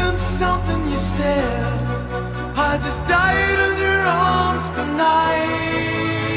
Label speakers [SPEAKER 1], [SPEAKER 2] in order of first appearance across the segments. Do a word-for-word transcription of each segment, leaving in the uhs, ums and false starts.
[SPEAKER 1] even something you said. I just died in your arms tonight.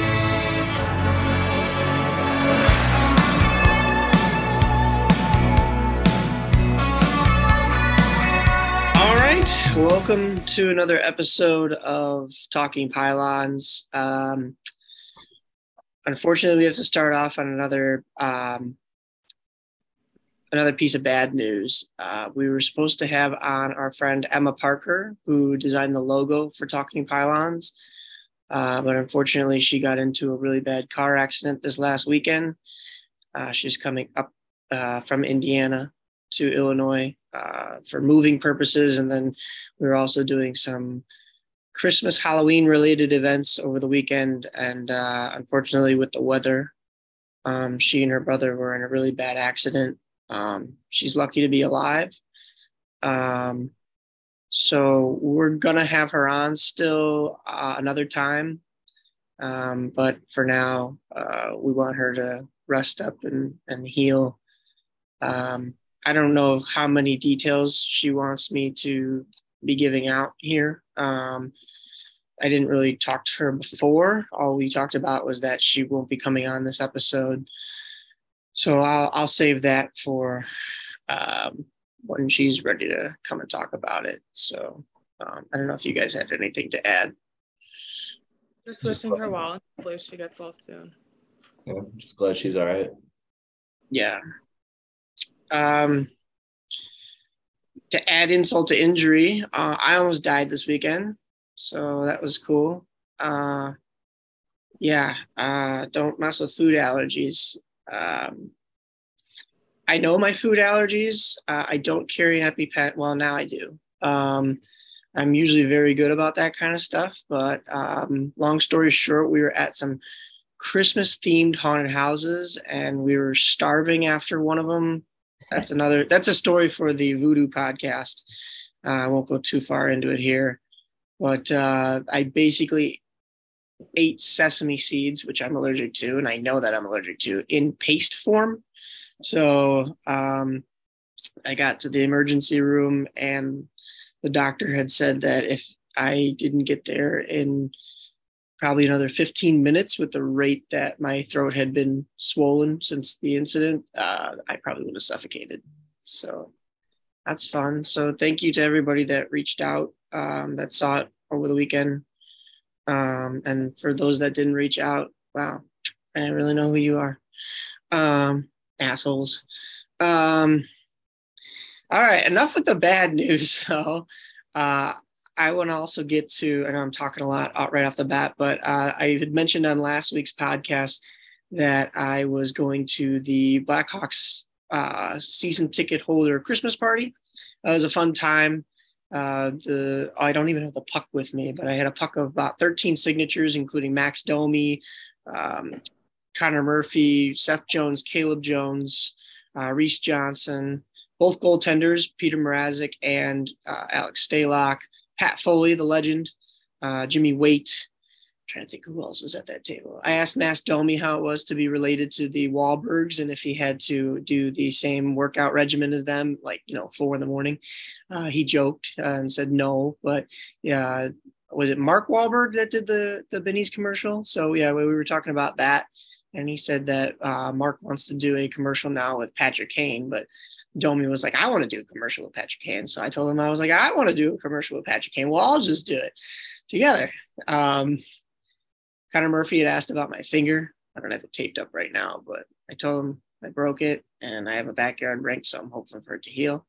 [SPEAKER 2] All right, welcome to another episode of Talking Pylons. Um, unfortunately, we have to start off on another um, another piece of bad news. Uh, we were supposed to have on our friend Emma Parker, who designed the logo for Talking Pylons, uh, but unfortunately, she got into a really bad car accident this last weekend. Uh, she's coming up uh, from Indiana to Illinois uh, for moving purposes. And then we were also doing some Christmas, Halloween related events over the weekend. And uh, unfortunately, with the weather, um, she and her brother were in a really bad accident. Um, she's lucky to be alive. Um, so we're going to have her on still uh, another time. Um, but for now, uh, we want her to rest up and, and heal. Um, I don't know how many details she wants me to be giving out here. Um, I didn't really talk to her before. All we talked about was that she won't be coming on this episode. So I'll, I'll save that for um, when she's ready to come and talk about it. So um, I don't know if you guys had anything to add.
[SPEAKER 3] Just wishing her well. Hopefully she gets well soon.
[SPEAKER 4] Yeah, just glad she's all right.
[SPEAKER 2] Yeah. Um, to add insult to injury, uh, I almost died this weekend, so that was cool. Uh, yeah, uh, don't mess with food allergies. Um, I know my food allergies. Uh, I don't carry an EpiPen. Well, now I do. Um, I'm usually very good about that kind of stuff, but um, long story short, we were at some Christmas themed haunted houses and we were starving after one of them. That's another, that's a story for the Voodoo podcast. Uh, I won't go too far into it here, but uh, I basically ate sesame seeds, which I'm allergic to, and I know that I'm allergic to, in paste form. So um, I got to the emergency room and the doctor had said that if I didn't get there in probably another fifteen minutes with the rate that my throat had been swollen since the incident, uh, I probably would have suffocated. So that's fun. So thank you to everybody that reached out, um, that saw it over the weekend. Um, and for those that didn't reach out, wow, I don't really know who you are. Um, assholes. Um, all right, enough with the bad news. So uh, I want to also get to, I know I'm talking a lot right off the bat, but uh, I had mentioned on last week's podcast that I was going to the Blackhawks uh, season ticket holder Christmas party. It was a fun time. Uh, the oh, I don't even have the puck with me, but I had a puck of about thirteen signatures, including Max Domi, um, Connor Murphy, Seth Jones, Caleb Jones, uh, Reese Johnson, both goaltenders, Peter Mrazek and uh, Alex Stalock, Pat Foley, the legend, uh, Jimmy Waite. I'm trying to think who else was at that table. I asked Max Domi how it was to be related to the Wahlbergs and if he had to do the same workout regimen as them, like, you know, four in the morning. Uh, he joked uh, and said no, but yeah, was it Mark Wahlberg that did the, the Benny's commercial? So yeah, we were talking about that. And he said that uh, Mark wants to do a commercial now with Patrick Kane, but Domi was like, I want to do a commercial with Patrick Kane. So I told him, I was like, I want to do a commercial with Patrick Kane. Well, I'll just do it together. Um, Connor Murphy had asked about my finger. I don't have it taped up right now, but I told him I broke it and I have a backyard rink, so I'm hoping for it to heal.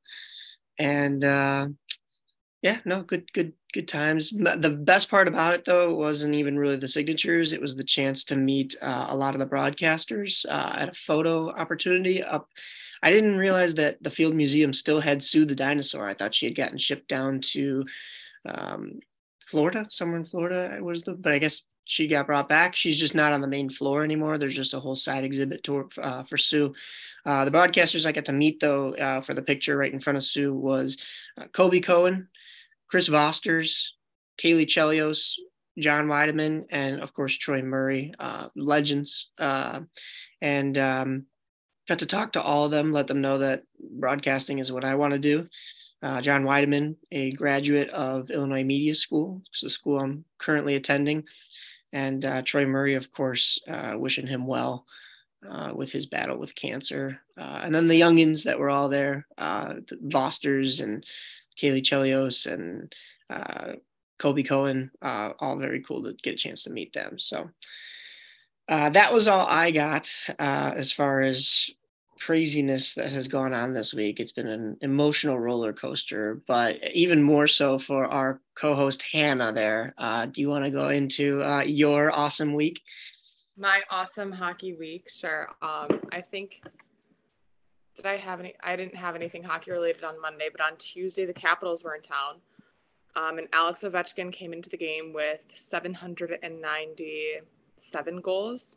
[SPEAKER 2] And uh, yeah, no, good, good, good times. The best part about it, though, wasn't even really the signatures. It was the chance to meet uh, a lot of the broadcasters uh, at a photo opportunity up. I didn't realize that the Field Museum still had Sue the dinosaur. I thought she had gotten shipped down to um, Florida, somewhere in Florida. It was the, but I guess she got brought back. She's just not on the main floor anymore. There's just a whole side exhibit tour uh, for Sue. Uh, the broadcasters I got to meet, though, uh, for the picture right in front of Sue was uh, Kobe Cohen, Chris Vosters, Kaylee Chelios, John Weideman, and of course, Troy Murray, uh, legends. Uh, and um, got to talk to all of them, let them know that broadcasting is what I want to do. uh, John Weideman, a graduate of Illinois Media School. It's the school I'm currently attending. And uh, Troy Murray, of course, uh, wishing him well uh, with his battle with cancer. Uh, and then the youngins that were all there, uh, the Vosters and Kaylee Chelios and uh, Kobe Cohen, uh, all very cool to get a chance to meet them. So uh, that was all I got uh, as far as craziness that has gone on this week. It's been an emotional roller coaster, but even more so for our co-host Hannah there. Uh, do you want to go into uh, your awesome week?
[SPEAKER 3] My awesome hockey week, sure. Um, I think, did I have any, I didn't have anything hockey related on Monday, but on Tuesday, the Capitals were in town. Um, and Alex Ovechkin came into the game with seven hundred ninety-seven goals.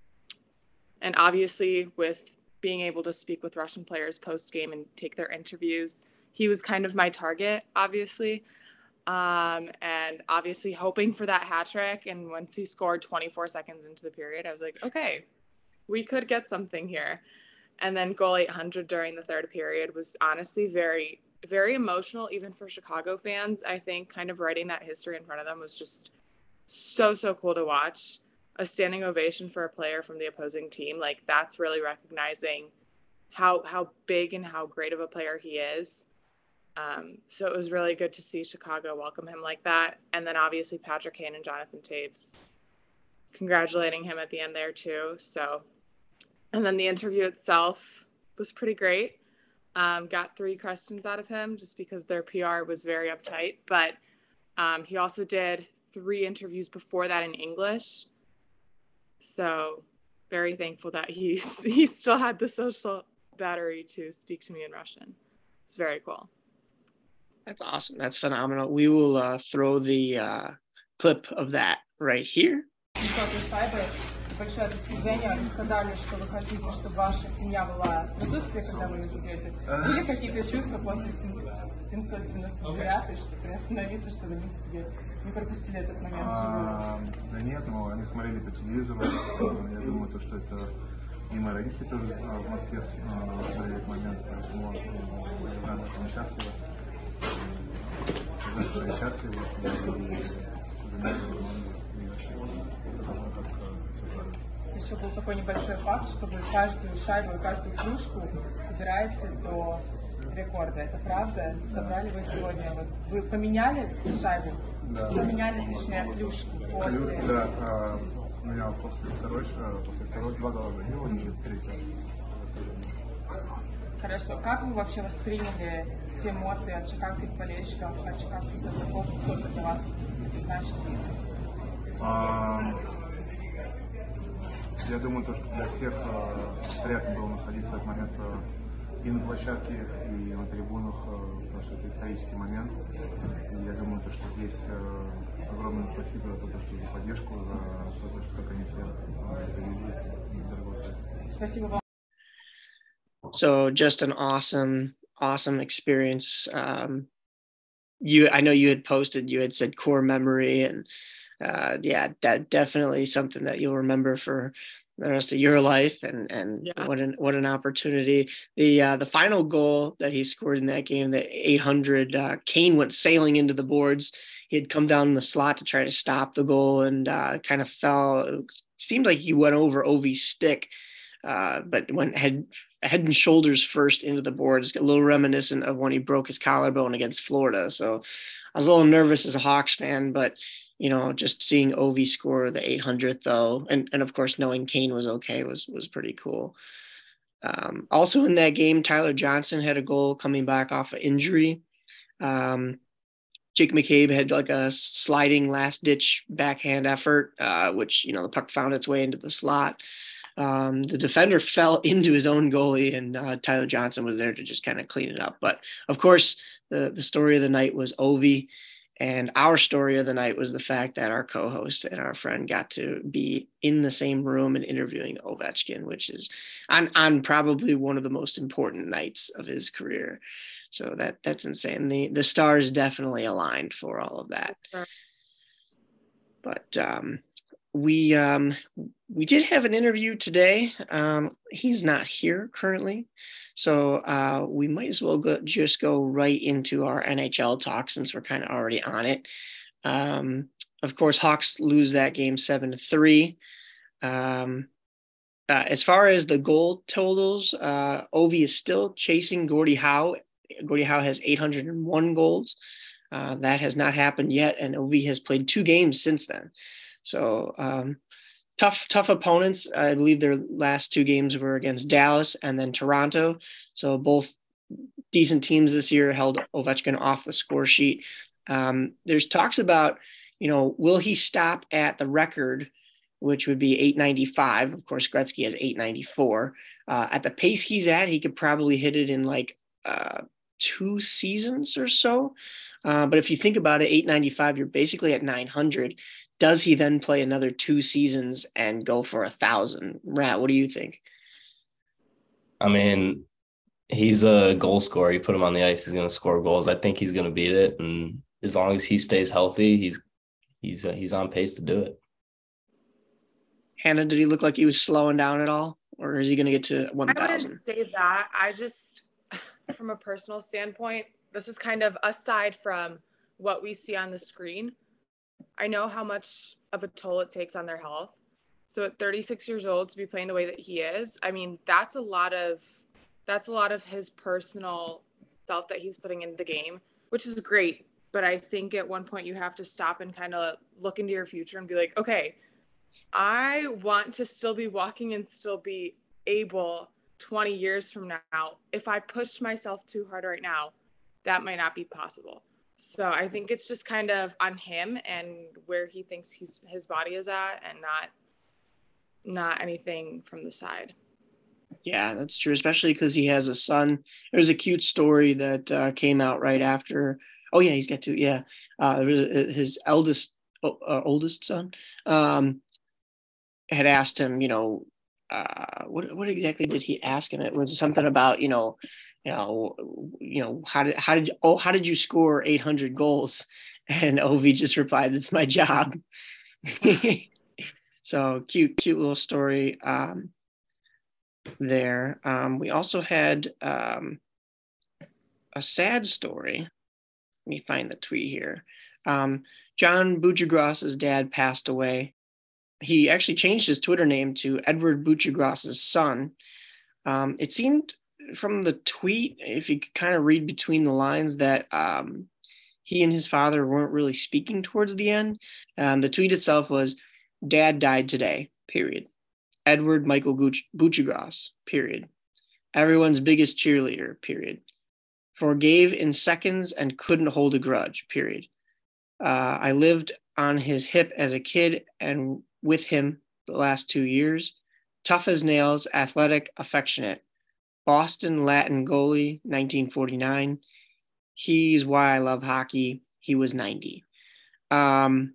[SPEAKER 3] And obviously with being able to speak with Russian players post-game and take their interviews, he was kind of my target, obviously. Um, and obviously hoping for that hat trick. And once he scored twenty-four seconds into the period, I was like, okay, we could get something here. And then goal eight hundred during the third period was honestly very, very emotional, even for Chicago fans. I think kind of writing that history in front of them was just so, so cool to watch. A standing ovation for a player from the opposing team. Like, that's really recognizing how, how big and how great of a player he is. Um, so it was really good to see Chicago welcome him like that. And then obviously Patrick Kane and Jonathan Toews congratulating him at the end there too. So, and then the interview itself was pretty great. Um, got three questions out of him just because their P R was very uptight, but um, he also did three interviews before that in English. So very thankful that he, he still had the social battery to speak to me in Russian. It's very cool.
[SPEAKER 2] That's awesome. That's phenomenal. We will uh, throw the uh, clip of that right here.
[SPEAKER 5] Большое достижение. Вы сказали, что вы хотите, чтобы ваша семья была в присутствии, когда вы забьете. Были какие-то чувства после семьсот девяносто девятого, что приостановиться, чтобы они все-таки не пропустили этот момент живую?
[SPEAKER 6] Да нет, но они смотрели по телевизору. Я думаю, то, что это и мои родители тоже в Москве смотрели этот момент, поэтому я знаю, что они счастливы. Я знаю, что они счастливы.
[SPEAKER 5] Еще был такой небольшой факт, что вы каждую шайбу и каждую клюшку собираете до рекорда. Это правда? Собрали вы сегодня. Вот вы поменяли шайбу?
[SPEAKER 6] Да.
[SPEAKER 5] Поменяли, точнее, клюшку после...
[SPEAKER 6] Клюш, да, а, менял после второй, после второй два года забил, и третий.
[SPEAKER 5] Хорошо. Как вы вообще восприняли те эмоции от чикагских болельщиков, от чикагских игроков? Сколько для вас это значит?
[SPEAKER 6] А, я думаю, то, что для всех э, приятно было находиться в этот момент э, и на площадке, и на трибунах, э, потому что это исторический момент. И я думаю, то, что здесь э, огромное спасибо за то, что за поддержку, за то, что как они все довели.
[SPEAKER 5] Спасибо вам.
[SPEAKER 2] So just an awesome, awesome experience. Um, you, I know you had posted, you had said core memory, and uh, yeah, that definitely something that you'll remember for the rest of your life. And and
[SPEAKER 3] Yeah.
[SPEAKER 2] what an what an opportunity. The uh, the final goal that he scored in that game, the eight hundred, uh, Kane went sailing into the boards. He had come down the slot to try to stop the goal and uh, kind of fell. It seemed like he went over Ovi's stick, uh, but went head head and shoulders first into the boards. A little reminiscent of when he broke his collarbone against Florida. So I was a little nervous as a Hawks fan, but you know, just seeing Ovi score the eight hundredth though, and and of course knowing Kane was okay was was pretty cool. Um, also in that game, Tyler Johnson had a goal coming back off of injury. Um, Jake McCabe had like a sliding last ditch backhand effort, uh, which, you know, the puck found its way into the slot. Um, the defender fell into his own goalie, and uh, Tyler Johnson was there to just kind of clean it up. But of course, the, the story of the night was Ovi. And our story of the night was the fact that our co-host and our friend got to be in the same room and interviewing Ovechkin, which is on, on probably one of the most important nights of his career. So that that's insane. The the stars definitely aligned for all of that. But um, we um, we did have an interview today. Um, he's not here currently. So uh, we might as well go, just go right into our N H L talk since we're kind of already on it. Um, of course, Hawks lose that game seven to three. Um, uh, as far as the goal totals, uh, Ovi is still chasing Gordie Howe. Gordie Howe has eight hundred one goals. Uh, that has not happened yet, and Ovi has played two games since then. So um, tough, tough opponents. I believe their last two games were against Dallas and then Toronto. So both decent teams this year held Ovechkin off the score sheet. Um, there's talks about, you know, will he stop at the record, which would be eight ninety-five. Of course, Gretzky has eight ninety-four. Uh, at the pace he's at, he could probably hit it in like uh, two seasons or so. Uh, but if you think about it, eight ninety-five, you're basically at nine hundred. Does he then play another two seasons and go for a thousand? Rat, what do you think?
[SPEAKER 4] I mean, he's a goal scorer. You put him on the ice, he's going to score goals. I think he's going to beat it. And as long as he stays healthy, he's he's uh, he's on pace to do it.
[SPEAKER 2] Hannah, did he look like he was slowing down at all? Or is he going to get to one thousand?
[SPEAKER 3] I wouldn't say that. I just, from a personal standpoint, this is kind of aside from what we see on the screen. I know how much of a toll it takes on their health. So at thirty-six years old to be playing the way that he is, I mean, that's a lot of, that's a lot of his personal self that he's putting into the game, which is great. But I think at one point you have to stop and kind of look into your future and be like, okay, I want to still be walking and still be able twenty years from now. If I push myself too hard right now, that might not be possible. So I think it's just kind of on him and where he thinks he's his body is at, and not not anything from the side.
[SPEAKER 2] Yeah, that's true, especially because he has a son. There was a cute story that uh, came out right after. Oh yeah, he's got two. Yeah, uh, there was a, his eldest, uh, oldest son, um, had asked him, you know, uh, what what exactly did he ask him? It was something about, you know, you know, you know, how did how did you, oh how did you score eight hundred goals? And Ovi just replied, "It's my job." So cute, cute little story um, there. Um, we also had um, a sad story. Let me find the tweet here. Um, John Buccigross's dad passed away. He actually changed his Twitter name to Edward Buccigross's son. Um, it seemed from the tweet, if you could kind of read between the lines, that um, he and his father weren't really speaking towards the end. Um, the tweet itself was, "Dad died today, period. Edward Michael Buccigross, period. Everyone's biggest cheerleader, period. Forgave in seconds and couldn't hold a grudge, period. Uh, I lived on his hip as a kid and with him the last two years. Tough as nails, athletic, affectionate. Boston Latin goalie, nineteen forty-nine. He's why I love hockey. He was ninety." Um,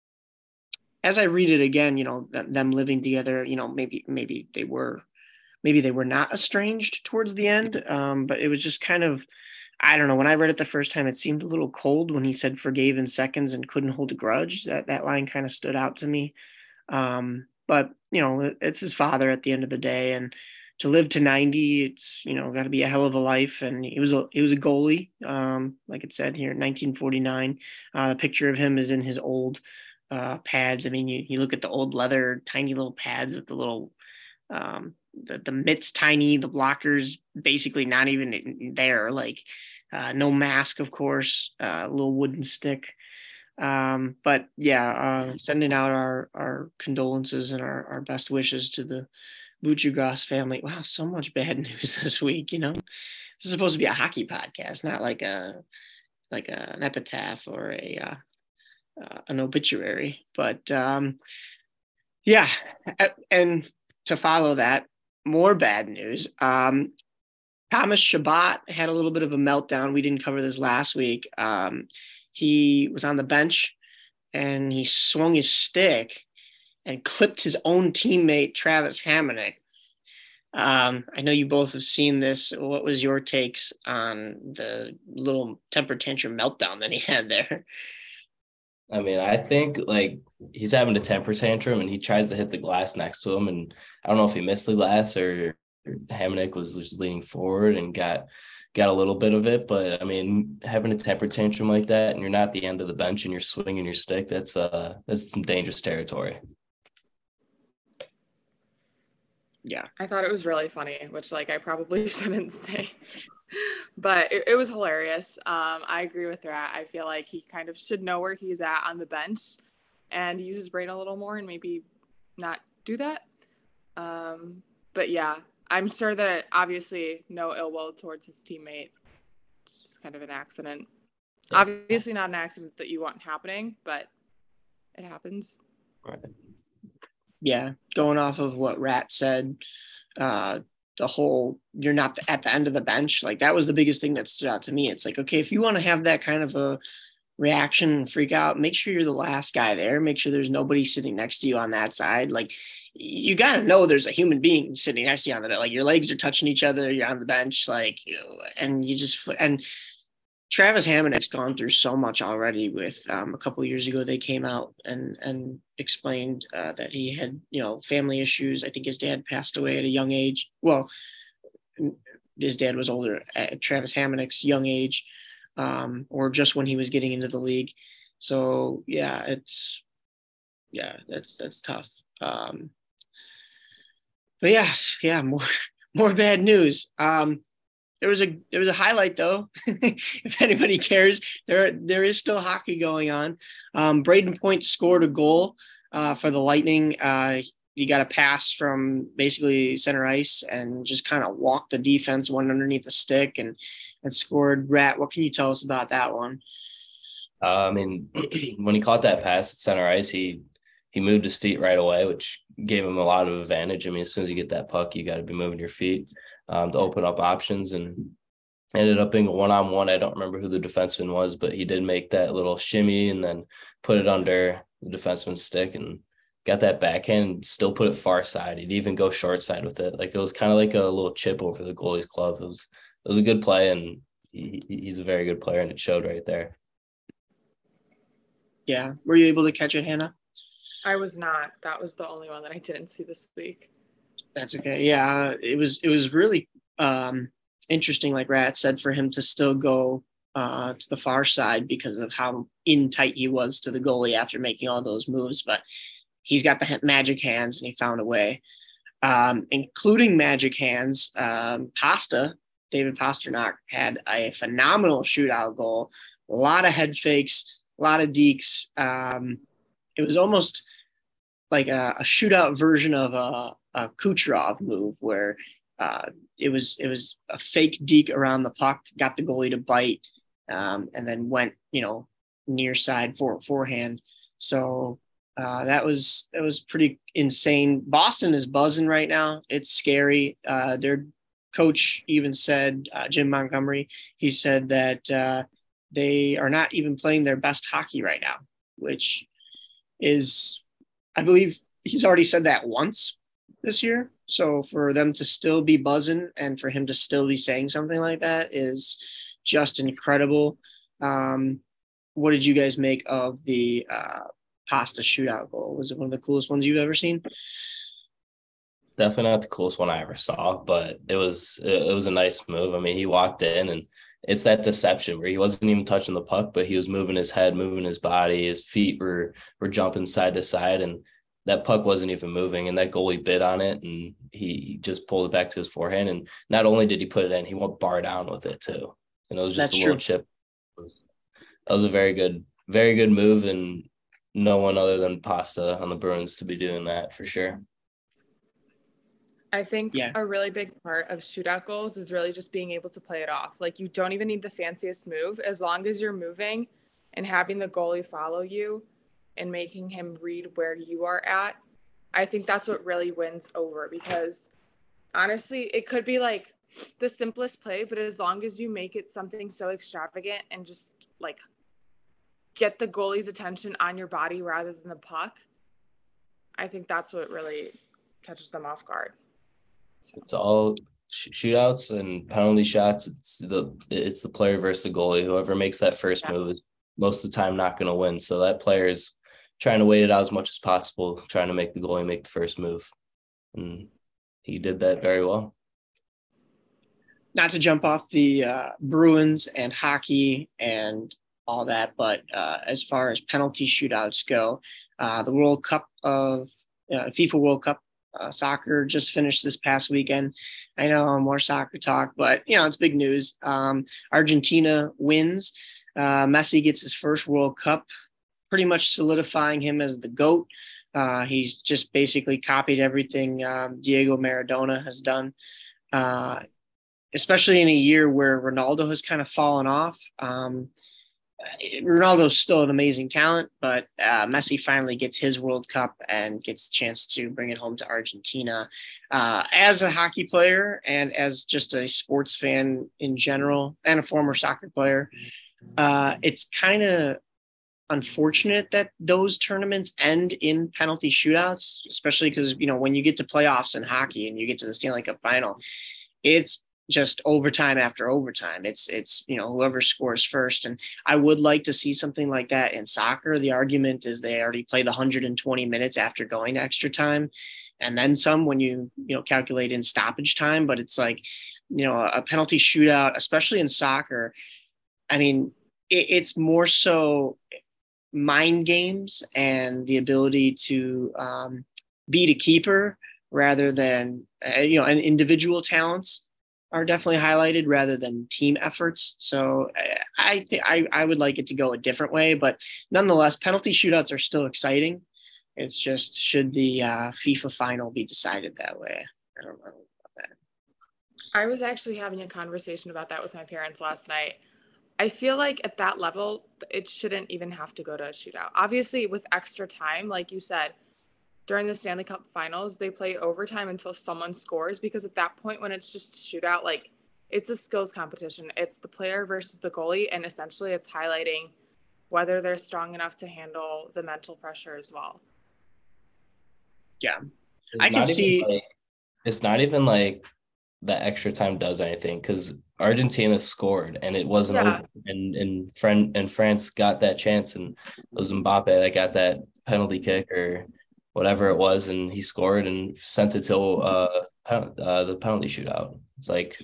[SPEAKER 2] as I read it again, you know, th- them living together, you know, maybe maybe they were maybe they were not estranged towards the end, um, but it was just kind of, I don't know. When I read it the first time, it seemed a little cold when he said forgave in seconds and couldn't hold a grudge. That that line kind of stood out to me. Um, but you know, it's his father at the end of the day, and to live to ninety, it's, you know, got to be a hell of a life. And he was a he was a goalie, um, like it said here, nineteen forty-nine. Uh, the picture of him is in his old uh, pads. I mean, you you look at the old leather, tiny little pads with the little um, the the mitts tiny, the blockers basically not even there. Like uh, no mask, of course, a uh, little wooden stick. Um, but yeah, uh, sending out our, our condolences and our, our best wishes to the Buccigross family. Wow, so much bad news this week. You know, this is supposed to be a hockey podcast, not like a like a, an epitaph or a uh, uh, an obituary. But um, yeah, and to follow that, more bad news. Um, Thomas Chabot had a little bit of a meltdown. We didn't cover this last week. Um, he was on the bench and he swung his stick and clipped his own teammate, Travis Hamonic. Um, I know you both have seen this. What was your takes on the little temper tantrum meltdown that he had there?
[SPEAKER 4] I mean, I think like he's having a temper tantrum and he tries to hit the glass next to him. And I don't know if he missed the glass or Hamonic was just leaning forward and got got a little bit of it. But I mean, having a temper tantrum like that, and you're not at the end of the bench and you're swinging your stick, that's uh that's some dangerous territory.
[SPEAKER 2] Yeah,
[SPEAKER 3] I thought it was really funny, which like I probably shouldn't say, but it, it was hilarious. Um, I agree with Rat. I feel like he kind of should know where he's at on the bench and use his brain a little more and maybe not do that. Um, but yeah, I'm sure that obviously no ill will towards his teammate. It's just kind of an accident. Yeah. Obviously not an accident that you want happening, but it happens.
[SPEAKER 4] Right.
[SPEAKER 2] Yeah, going off of what Rat said, uh, the whole you're not at the end of the bench, like that was the biggest thing that stood out to me. It's like, okay, if you want to have that kind of a reaction and freak out, make sure you're the last guy there. Make sure there's nobody sitting next to you on that side. Like, you got to know there's a human being sitting next to you on the bench. Like, your legs are touching each other, you're on the bench, like, you know, and you just, and Travis Hamonic's gone through so much already with um, a couple of years ago, they came out and, and explained uh, that he had, you know, family issues. I think his dad passed away at a young age. Well, his dad was older at Travis Hamonic's young age, um, or just when he was getting into the league. So yeah, it's, yeah, that's, that's tough. Um, but yeah, yeah, more, more bad news. Um, There was a there was a highlight though. If anybody cares, there there is still hockey going on. Um, Braden Point scored a goal uh, for the Lightning. Uh, he got a pass from basically center ice and just kind of walked the defense, went underneath the stick and and scored. Rat, what can you tell us about that one?
[SPEAKER 4] Uh, I mean, when he caught that pass at center ice, he he moved his feet right away, which gave him a lot of advantage. I mean, as soon as you get that puck, you got to be moving your feet um, to open up options, and ended up being a one-on-one. I don't remember who the defenseman was, but he did make that little shimmy and then put it under the defenseman's stick and got that backhand and still put it far side. He'd even go short side with it. Like, it was kind of like a little chip over the goalie's glove. It was, it was a good play, and he, he's a very good player, and it showed right there.
[SPEAKER 2] Yeah. Were you able to catch it, Hannah?
[SPEAKER 3] I was not. That was the only one that I didn't see this week.
[SPEAKER 2] That's okay. Yeah, it was it was really um, interesting, like Rat said, for him to still go uh, to the far side because of how in tight he was to the goalie after making all those moves. But he's got the magic hands, and he found a way, um, including magic hands. Um, Pasta, David Pastrnak, had a phenomenal shootout goal, a lot of head fakes, a lot of dekes. Um, it was almost like a, a shootout version of a, a Kucherov move where uh, it was it was a fake deke around the puck, got the goalie to bite, um, and then went, you know, near side for forehand. So uh, that was that was pretty insane. Boston is buzzing right now. It's scary. Uh, their coach even said, uh, Jim Montgomery, he said that uh, they are not even playing their best hockey right now, which is, I believe he's already said that once this year. So for them to still be buzzing and for him to still be saying something like that is just incredible. Um, what did you guys make of the uh, Pasta shootout goal? Was it one of the coolest ones you've ever seen?
[SPEAKER 4] Definitely not the coolest one I ever saw, but it was it was a nice move. I mean, he walked in, and it's that deception where he wasn't even touching the puck, but he was moving his head, moving his body, his feet were were jumping side to side, and that puck wasn't even moving, and that goalie bit on it, and he, he just pulled it back to his forehand. And not only did he put it in, he went bar down with it too. And it was just
[SPEAKER 2] That's
[SPEAKER 4] a little
[SPEAKER 2] true.
[SPEAKER 4] chip. It was, that was a very good, very good move, and no one other than Pasta on the Bruins to be doing that for sure.
[SPEAKER 3] I think
[SPEAKER 2] Yeah.
[SPEAKER 3] a really big part of shootout goals is really just being able to play it off. Like, you don't even need the fanciest move. As long as you're moving and having the goalie follow you and making him read where you are at, I think that's what really wins over. Because honestly, it could be like the simplest play, but as long as you make it something so extravagant and just like get the goalie's attention on your body rather than the puck, I think that's what really catches them off guard.
[SPEAKER 4] It's all sh- shootouts and penalty shots. It's the it's the player versus the goalie. Whoever makes that first
[SPEAKER 3] Yeah.
[SPEAKER 4] move is most of the time not going to win. So that player is trying to wait it out as much as possible, trying to make the goalie make the first move. And he did that very well.
[SPEAKER 2] not to jump off the uh, Bruins and hockey and all that, but uh, as far as penalty shootouts go, uh, the World Cup of uh, FIFA World Cup uh, soccer just finished this past weekend. I know more soccer talk, but you know, it's big news. Um, Argentina wins. Uh, Messi gets his first World Cup, pretty much solidifying him as the GOAT. Uh, he's just basically copied everything um, Diego Maradona has done. Uh, especially in a year where Ronaldo has kind of fallen off. Um, Ronaldo's still an amazing talent, but uh, Messi finally gets his World Cup and gets a chance to bring it home to Argentina. Uh, as a hockey player and as just a sports fan in general and a former soccer player, uh, it's kind of unfortunate that those tournaments end in penalty shootouts, especially because, you know, when you get to playoffs in hockey and you get to the Stanley Cup final, it's just overtime after overtime. It's, it's, you know, whoever scores first. And I would like to see something like that in soccer. The argument is they already play the one hundred twenty minutes after going to extra time and then some when you, you know, calculate in stoppage time. But it's like, you know, a penalty shootout, especially in soccer. I mean, it, it's more so mind games and the ability to um, beat a keeper rather than, uh, you know, and individual talents are definitely highlighted rather than team efforts. So I think I, I would like it to go a different way, but nonetheless, penalty shootouts are still exciting. It's just, should the uh, FIFA final be decided that way? I don't know about that.
[SPEAKER 3] I was actually having a conversation about that with my parents last night. I feel like at that level, it shouldn't even have to go to a shootout. Obviously, with extra time, like you said, during the Stanley Cup finals, they play overtime until someone scores, because at that point when it's just a shootout, like, it's a skills competition. It's the player versus the goalie, and essentially it's highlighting whether they're strong enough to handle the mental pressure as well.
[SPEAKER 2] Yeah.
[SPEAKER 4] It's
[SPEAKER 2] I can see
[SPEAKER 4] like, it's not even like the extra time does anything, because Argentina scored and it wasn't
[SPEAKER 3] Yeah.
[SPEAKER 4] over. And and friend and France got that chance, and it was Mbappe that got that penalty kick or whatever it was, and he scored and sent it to uh, uh the penalty shootout. It's like,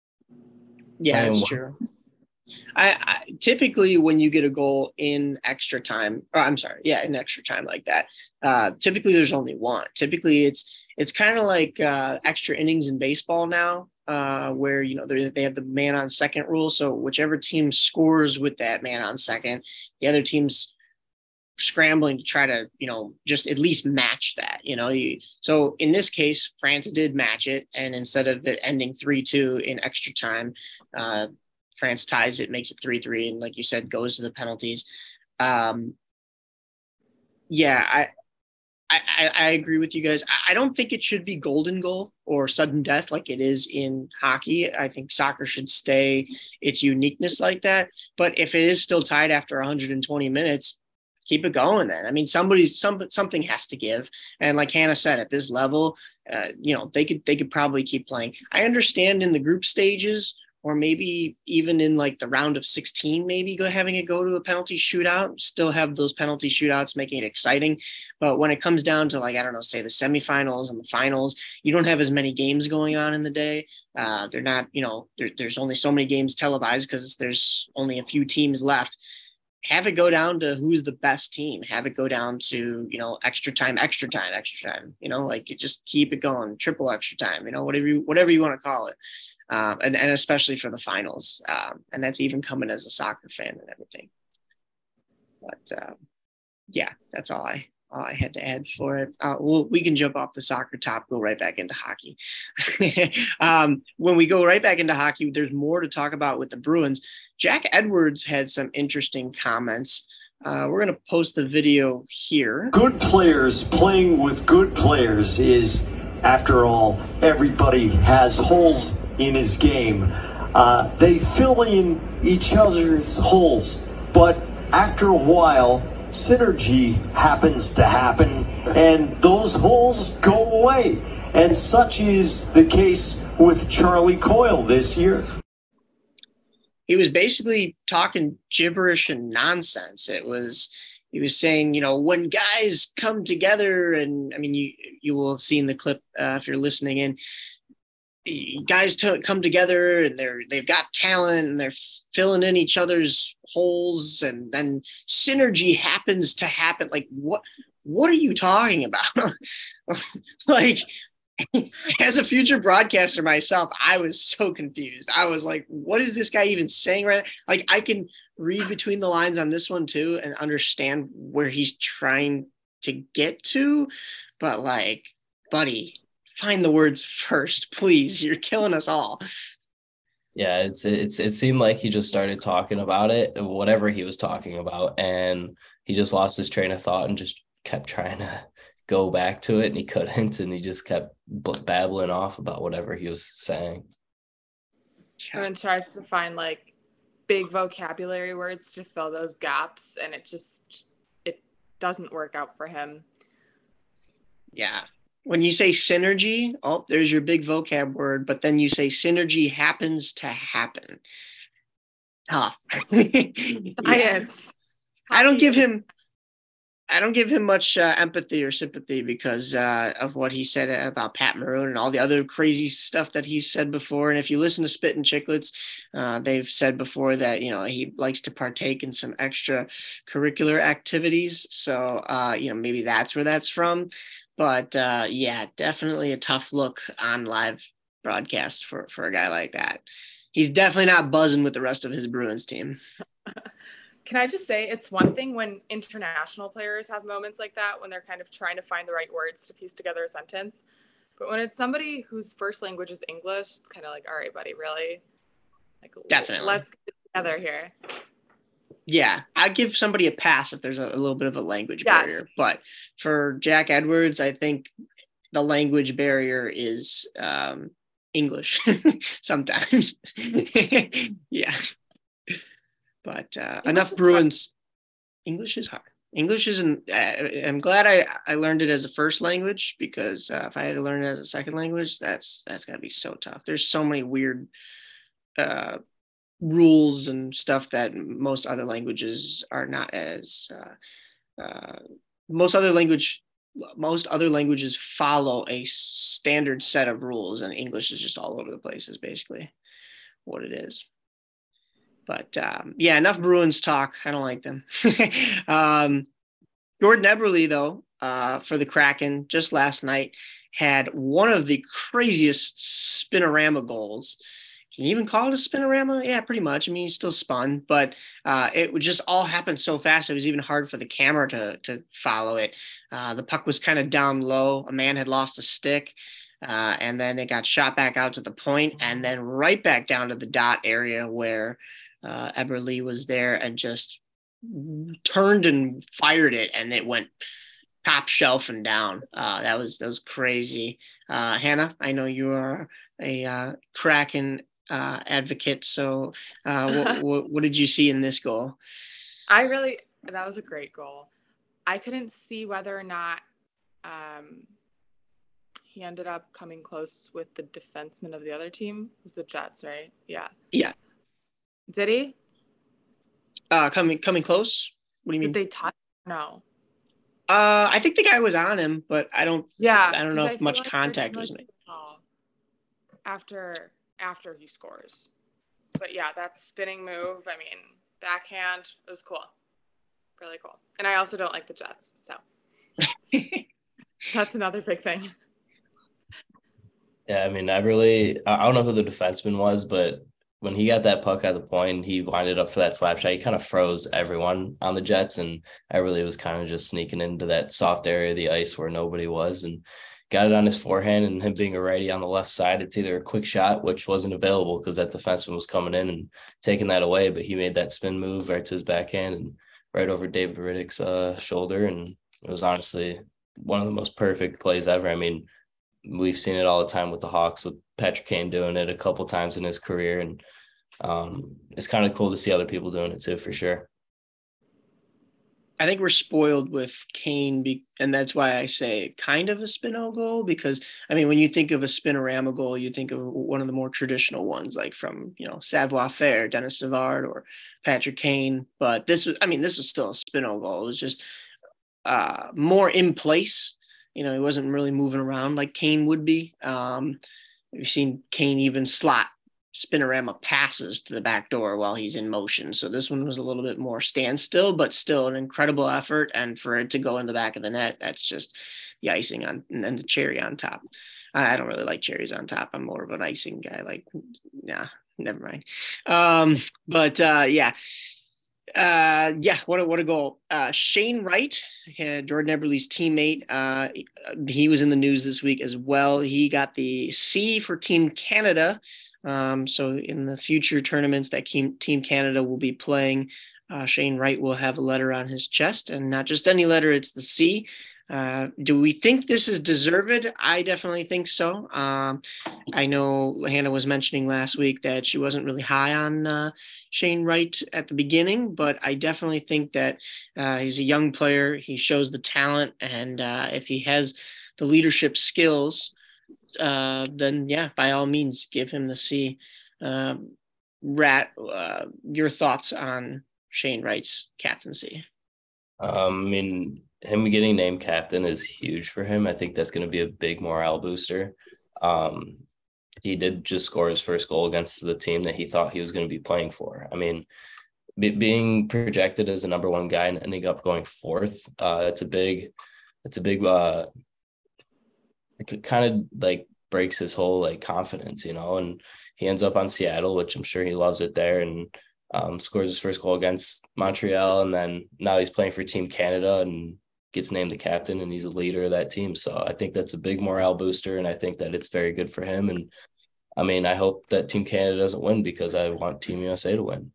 [SPEAKER 2] yeah,
[SPEAKER 4] it's
[SPEAKER 2] it's true. I, I typically when you get a goal in extra time, or I'm sorry, yeah, in extra time like that, uh, typically there's only one. Typically it's it's kind of like uh, extra innings in baseball now, uh, where you know they have the man on second rule. So whichever team scores with that man on second, the other team's scrambling to try to, you know, just at least match that, you know. You, so in this case, France did match it, and instead of it ending three two in extra time, uh, France ties it, makes it three three, and like you said, goes to the penalties. Um, yeah, I, I I agree with you guys. I don't think it should be golden goal or sudden death like it is in hockey. I think soccer should stay its uniqueness like that. But if it is still tied after one hundred twenty minutes, keep it going then. I mean, somebody's some something has to give. And like Hannah said, at this level, uh, you know, they could they could probably keep playing. I understand in the group stages, or maybe even in like the round of sixteen, maybe go having it go to a penalty shootout, still have those penalty shootouts, making it exciting. But when it comes down to, like, I don't know, say the semifinals and the finals, you don't have as many games going on in the day. Uh, they're not, you know, there, there's only so many games televised because there's only a few teams left. Have it go down to who's the best team. Have it go down to, you know, extra time, extra time, extra time, you know, like you just keep it going, triple extra time, you know, whatever you, whatever you want to call it. Um, and, and especially for the finals. Um, and that's even coming as a soccer fan and everything. But uh, yeah, that's all I, all I had to add for it. Uh, we'll, we can jump off the soccer top, go right back into hockey. um, when we go right back into hockey, there's more to talk about with the Bruins. Jack Edwards had some interesting comments. Uh, we're going to post the video here.
[SPEAKER 7] Good players playing with good players is, after all, everybody has holes in his game. Uh, they fill in each other's holes, but after a while, synergy happens to happen, and those holes go away. And such is the case with Charlie Coyle this year.
[SPEAKER 2] He was basically talking gibberish and nonsense. It was, he was saying, you know, when guys come together, and I mean, you, you will have seen the clip uh, if you're listening in, guys to come together and they're they've got talent and they're filling in each other's holes, and then synergy happens to happen. Like what what are you talking about? Like, as a future broadcaster myself, I was so confused. I was like, what is this guy even saying right now? Like, I can read between the lines on this one too and understand where he's trying to get to, but like, buddy, find the words first, please. You're killing us all.
[SPEAKER 4] Yeah, it's it's it seemed like he just started talking about it, whatever he was talking about, and he just lost his train of thought and just kept trying to go back to it, and he couldn't, and he just kept babbling off about whatever he was saying.
[SPEAKER 3] And then tries to find like big vocabulary words to fill those gaps, and it just it doesn't work out for him.
[SPEAKER 2] Yeah. When you say synergy, oh, there's your big vocab word, but then you say synergy happens to happen. Tough.
[SPEAKER 3] Science.
[SPEAKER 2] I don't give him I don't give him much uh, empathy or sympathy because uh, of what he said about Pat Maroon and all the other crazy stuff that he's said before. And if you listen to Spit and Chicklets, uh, they've said before that, you know, he likes to partake in some extra curricular activities. So, uh, you know, maybe that's where that's from. But uh, yeah, definitely a tough look on live broadcast for, for a guy like that. He's definitely not buzzing with the rest of his Bruins team.
[SPEAKER 3] Can I just say, it's one thing when international players have moments like that, when they're kind of trying to find the right words to piece together a sentence. But when it's somebody whose first language is English, it's kind of like, all right, buddy, really? Like,
[SPEAKER 2] definitely.
[SPEAKER 3] Let's get together here.
[SPEAKER 2] Yeah, I give somebody a pass if there's a, a little bit of a language
[SPEAKER 3] yes.
[SPEAKER 2] barrier. But for Jack Edwards, I think the language barrier is um, English sometimes. Yeah. But uh,
[SPEAKER 3] English
[SPEAKER 2] enough
[SPEAKER 3] is
[SPEAKER 2] Bruins. Hard. English is hard. English isn't. Uh, I'm glad I, I learned it as a first language, because uh, if I had to learn it as a second language, that's that's gotta be so tough. There's so many weird uh, rules and stuff that most other languages are not as. Uh, uh, most other language, most other languages follow a standard set of rules, and English is just all over the place. Is basically what it is. But um, yeah, enough Bruins talk. I don't like them. um, Jordan Eberle, though, uh, for the Kraken just last night, had one of the craziest spinorama goals. Can you even call it a spinorama? Yeah, pretty much. I mean, he still spun, but uh, it would just all happen so fast. It was even hard for the camera to, to follow it. Uh, the puck was kind of down low. A man had lost a stick. Uh, and then it got shot back out to the point, and then right back down to the dot area where Uh, Eberle was there and just turned and fired it, and it went top shelf and down. Uh, that was that was crazy. Uh, Hannah, I know you are a uh, Kraken uh, advocate, so uh, what, what, what did you see in this goal?
[SPEAKER 3] I really that was a great goal. I couldn't see whether or not um, he ended up coming close with the defenseman of the other team. It was the Jets, right? Yeah.
[SPEAKER 2] Yeah.
[SPEAKER 3] Did he?
[SPEAKER 2] Uh, coming coming close? What do you mean?
[SPEAKER 3] Did they touch? No.
[SPEAKER 2] Uh, I think the guy was on him, but I don't.
[SPEAKER 3] Yeah.
[SPEAKER 2] I don't know if much
[SPEAKER 3] like
[SPEAKER 2] contact was
[SPEAKER 3] like,
[SPEAKER 2] made.
[SPEAKER 3] After after he scores, but yeah, that spinning move. I mean, backhand. It was cool. Really cool. And I also don't like the Jets, so that's another big thing.
[SPEAKER 4] Yeah, I mean, I really. I don't know who the defenseman was, but when he got that puck at the point, he winded up for that slap shot. He kind of froze everyone on the Jets, and I really was kind of just sneaking into that soft area of the ice where nobody was, and got it on his forehand. And him being a righty on the left side, it's either a quick shot, which wasn't available because that defenseman was coming in and taking that away, but he made that spin move right to his backhand and right over David Riddick's uh, shoulder, and it was honestly one of the most perfect plays ever. I mean, we've seen it all the time with the Hawks, with Patrick Kane doing it a couple times in his career. And um, it's kind of cool to see other people doing it too, for sure.
[SPEAKER 2] I think we're spoiled with Kane, be, and that's why I say kind of a spin-o goal, because, I mean, when you think of a spinorama goal, you think of one of the more traditional ones, like from, you know, Savoir-Faire, Dennis Savard, or Patrick Kane. But this was, I mean, this was still a spin-o goal. It was just uh, more in place. You know, he wasn't really moving around like Kane would be. Um, we've seen Kane even slot spinorama passes to the back door while he's in motion. So this one was a little bit more standstill, but still an incredible effort. And for it to go in the back of the net, that's just the icing on and the cherry on top. I don't really like cherries on top. I'm more of an icing guy. Like, nah, never mind. Um, but uh, yeah. Uh, yeah, what a, what a goal. Uh, Shane Wright, uh, Jordan Eberle's teammate, uh, he was in the news this week as well. He got the C for Team Canada. Um, so in the future tournaments that Team Canada will be playing, uh, Shane Wright will have a letter on his chest, and not just any letter, it's the C. Uh, do we think this is deserved? I definitely think so. Um, I know Hannah was mentioning last week that she wasn't really high on uh, Shane Wright at the beginning, but I definitely think that uh, he's a young player. He shows the talent, and uh, if he has the leadership skills, uh, then yeah, by all means, give him the C. Um, Rat, uh, your thoughts on Shane Wright's captaincy?
[SPEAKER 4] Um, I mean, him getting named captain is huge for him. I think that's going to be a big morale booster. Um, he did just score his first goal against the team that he thought he was going to be playing for. I mean, be, being projected as the number one guy and ending up going fourth, uh, it's a big, it's a big, uh, it kind of like breaks his whole like confidence, you know, and he ends up on Seattle, which I'm sure he loves it there, and um, scores his first goal against Montreal. And then now he's playing for Team Canada and gets named the captain, and he's a leader of that team. So I think that's a big morale booster, and I think that it's very good for him. And I mean, I hope that Team Canada doesn't win because I want Team U S A to win.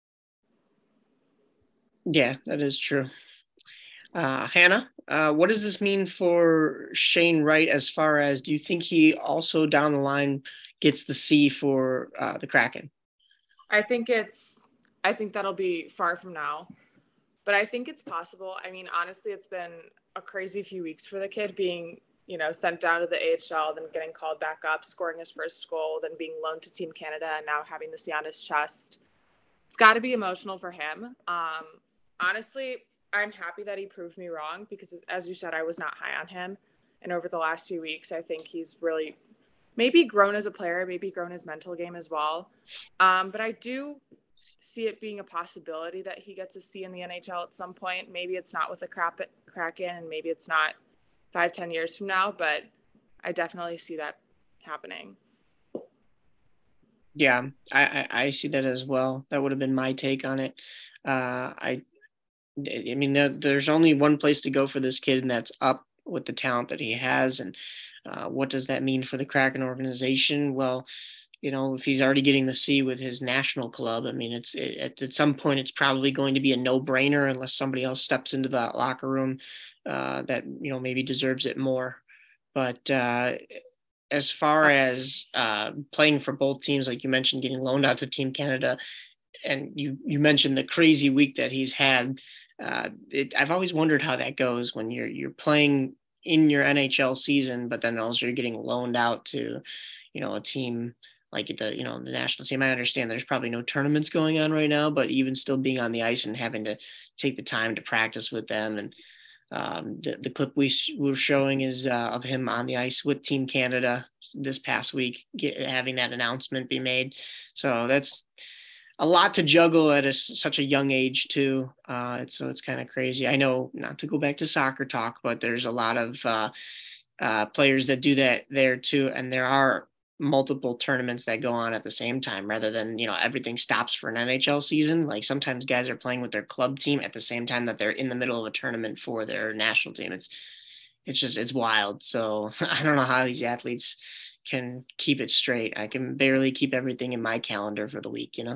[SPEAKER 2] Yeah, that is true. Uh, Hannah, uh, what does this mean for Shane Wright as far as, do you think he also down the line gets the C for uh, the Kraken?
[SPEAKER 3] I think it's, I think that'll be far from now, but I think it's possible. I mean, honestly, it's been a crazy few weeks for the kid, being, you know, sent down to the A H L, then getting called back up, scoring his first goal, then being loaned to Team Canada, and now having the C on his chest. It's got to be emotional for him. Um, honestly, I'm happy that he proved me wrong because, as you said, I was not high on him. And over the last few weeks, I think he's really maybe grown as a player, maybe grown his mental game as well. Um, but I do see it being a possibility that he gets a C in the N H L at some point. Maybe it's not with the Kraken, and maybe it's not five, ten years from now, but I definitely see that happening.
[SPEAKER 2] Yeah, I, I, I see that as well. That would have been my take on it. Uh, I I mean, there, there's only one place to go for this kid, and that's up with the talent that he has. And uh, what does that mean for the Kraken organization? Well, you know, if he's already getting the C with his national club, I mean, it's it, at, at some point, it's probably going to be a no-brainer unless somebody else steps into that locker room uh, that, you know, maybe deserves it more. But uh, as far as uh, playing for both teams, like you mentioned, getting loaned out to Team Canada, and you you mentioned the crazy week that he's had. Uh, it, I've always wondered how that goes when you're you're playing in your N H L season, but then also you're getting loaned out to, you know, a team like the you know the national team. I understand there's probably no tournaments going on right now, but even still being on the ice and having to take the time to practice with them. And um, the, the clip we were showing is uh, of him on the ice with Team Canada this past week, get, having that announcement be made. So that's a lot to juggle at a, such a young age too. Uh, it's, so it's kind of crazy. I know, not to go back to soccer talk, but there's a lot of uh, uh, players that do that there too. And there are multiple tournaments that go on at the same time rather than, you know, everything stops for an N H L season. Like sometimes guys are playing with their club team at the same time that they're in the middle of a tournament for their national team. It's, it's just, it's wild. So I don't know how these athletes can keep it straight. I can barely keep everything in my calendar for the week, you know?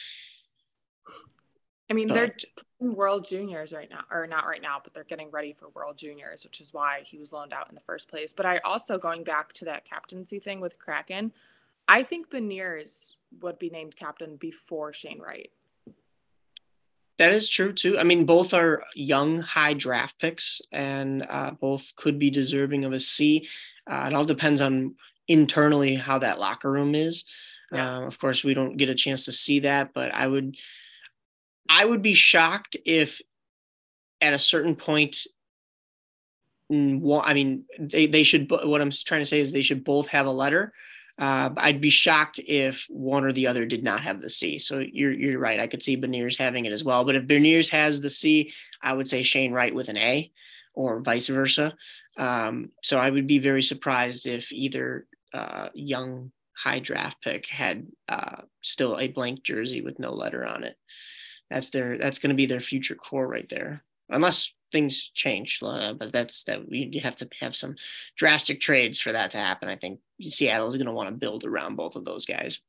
[SPEAKER 3] I mean, but they're playing World Juniors right now, or not right now, but they're getting ready for World Juniors, which is why he was loaned out in the first place. But I also, going back to that captaincy thing with Kraken, I think Beniers would be named captain before Shane Wright.
[SPEAKER 2] That is true too. I mean, both are young, high draft picks, and uh, both could be deserving of a C. Uh, it all depends on internally how that locker room is. Yeah. Uh, of course, we don't get a chance to see that, but I would, I would be shocked if at a certain point, I mean, they, they should, what I'm trying to say is they should both have a letter. Uh, I'd be shocked if one or the other did not have the C. So you're you're right. I could see Beniers having it as well. But if Beniers has the C, I would say Shane Wright with an A, or vice versa. Um, so I would be very surprised if either uh, young high draft pick had uh, still a blank jersey with no letter on it. That's their that's going to be their future core right there, unless things change. Uh, but that's that you have to have some drastic trades for that to happen. I think Seattle is going to want to build around both of those guys.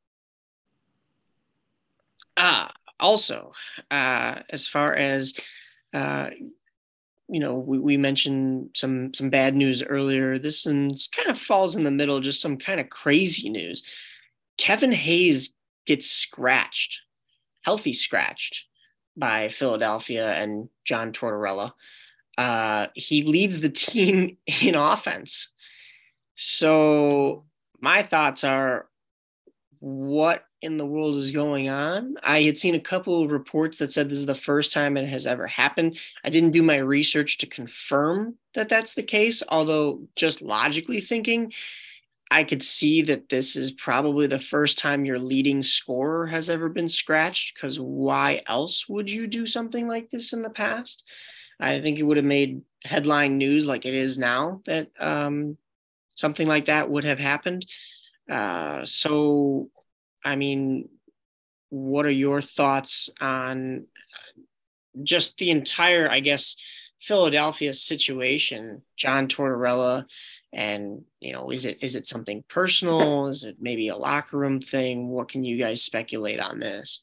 [SPEAKER 2] Uh, also, uh, as far as uh, you know, we, we mentioned some some bad news earlier. This one's kind of falls in the middle, just some kind of crazy news. Kevin Hayes gets scratched, healthy scratched by Philadelphia and John Tortorella. Uh, he leads the team in offense. So my thoughts are, what in the world is going on? I had seen a couple of reports that said this is the first time it has ever happened. I didn't do my research to confirm that that's the case, although just logically thinking, I could see that this is probably the first time your leading scorer has ever been scratched, because why else would you do something like this in the past? I think it would have made headline news like it is now that um, something like that would have happened. Uh, so, I mean, what are your thoughts on just the entire, I guess, Philadelphia situation, John Tortorella? And, you know, is it is it something personal? Is it maybe a locker room thing? What can you guys speculate on this?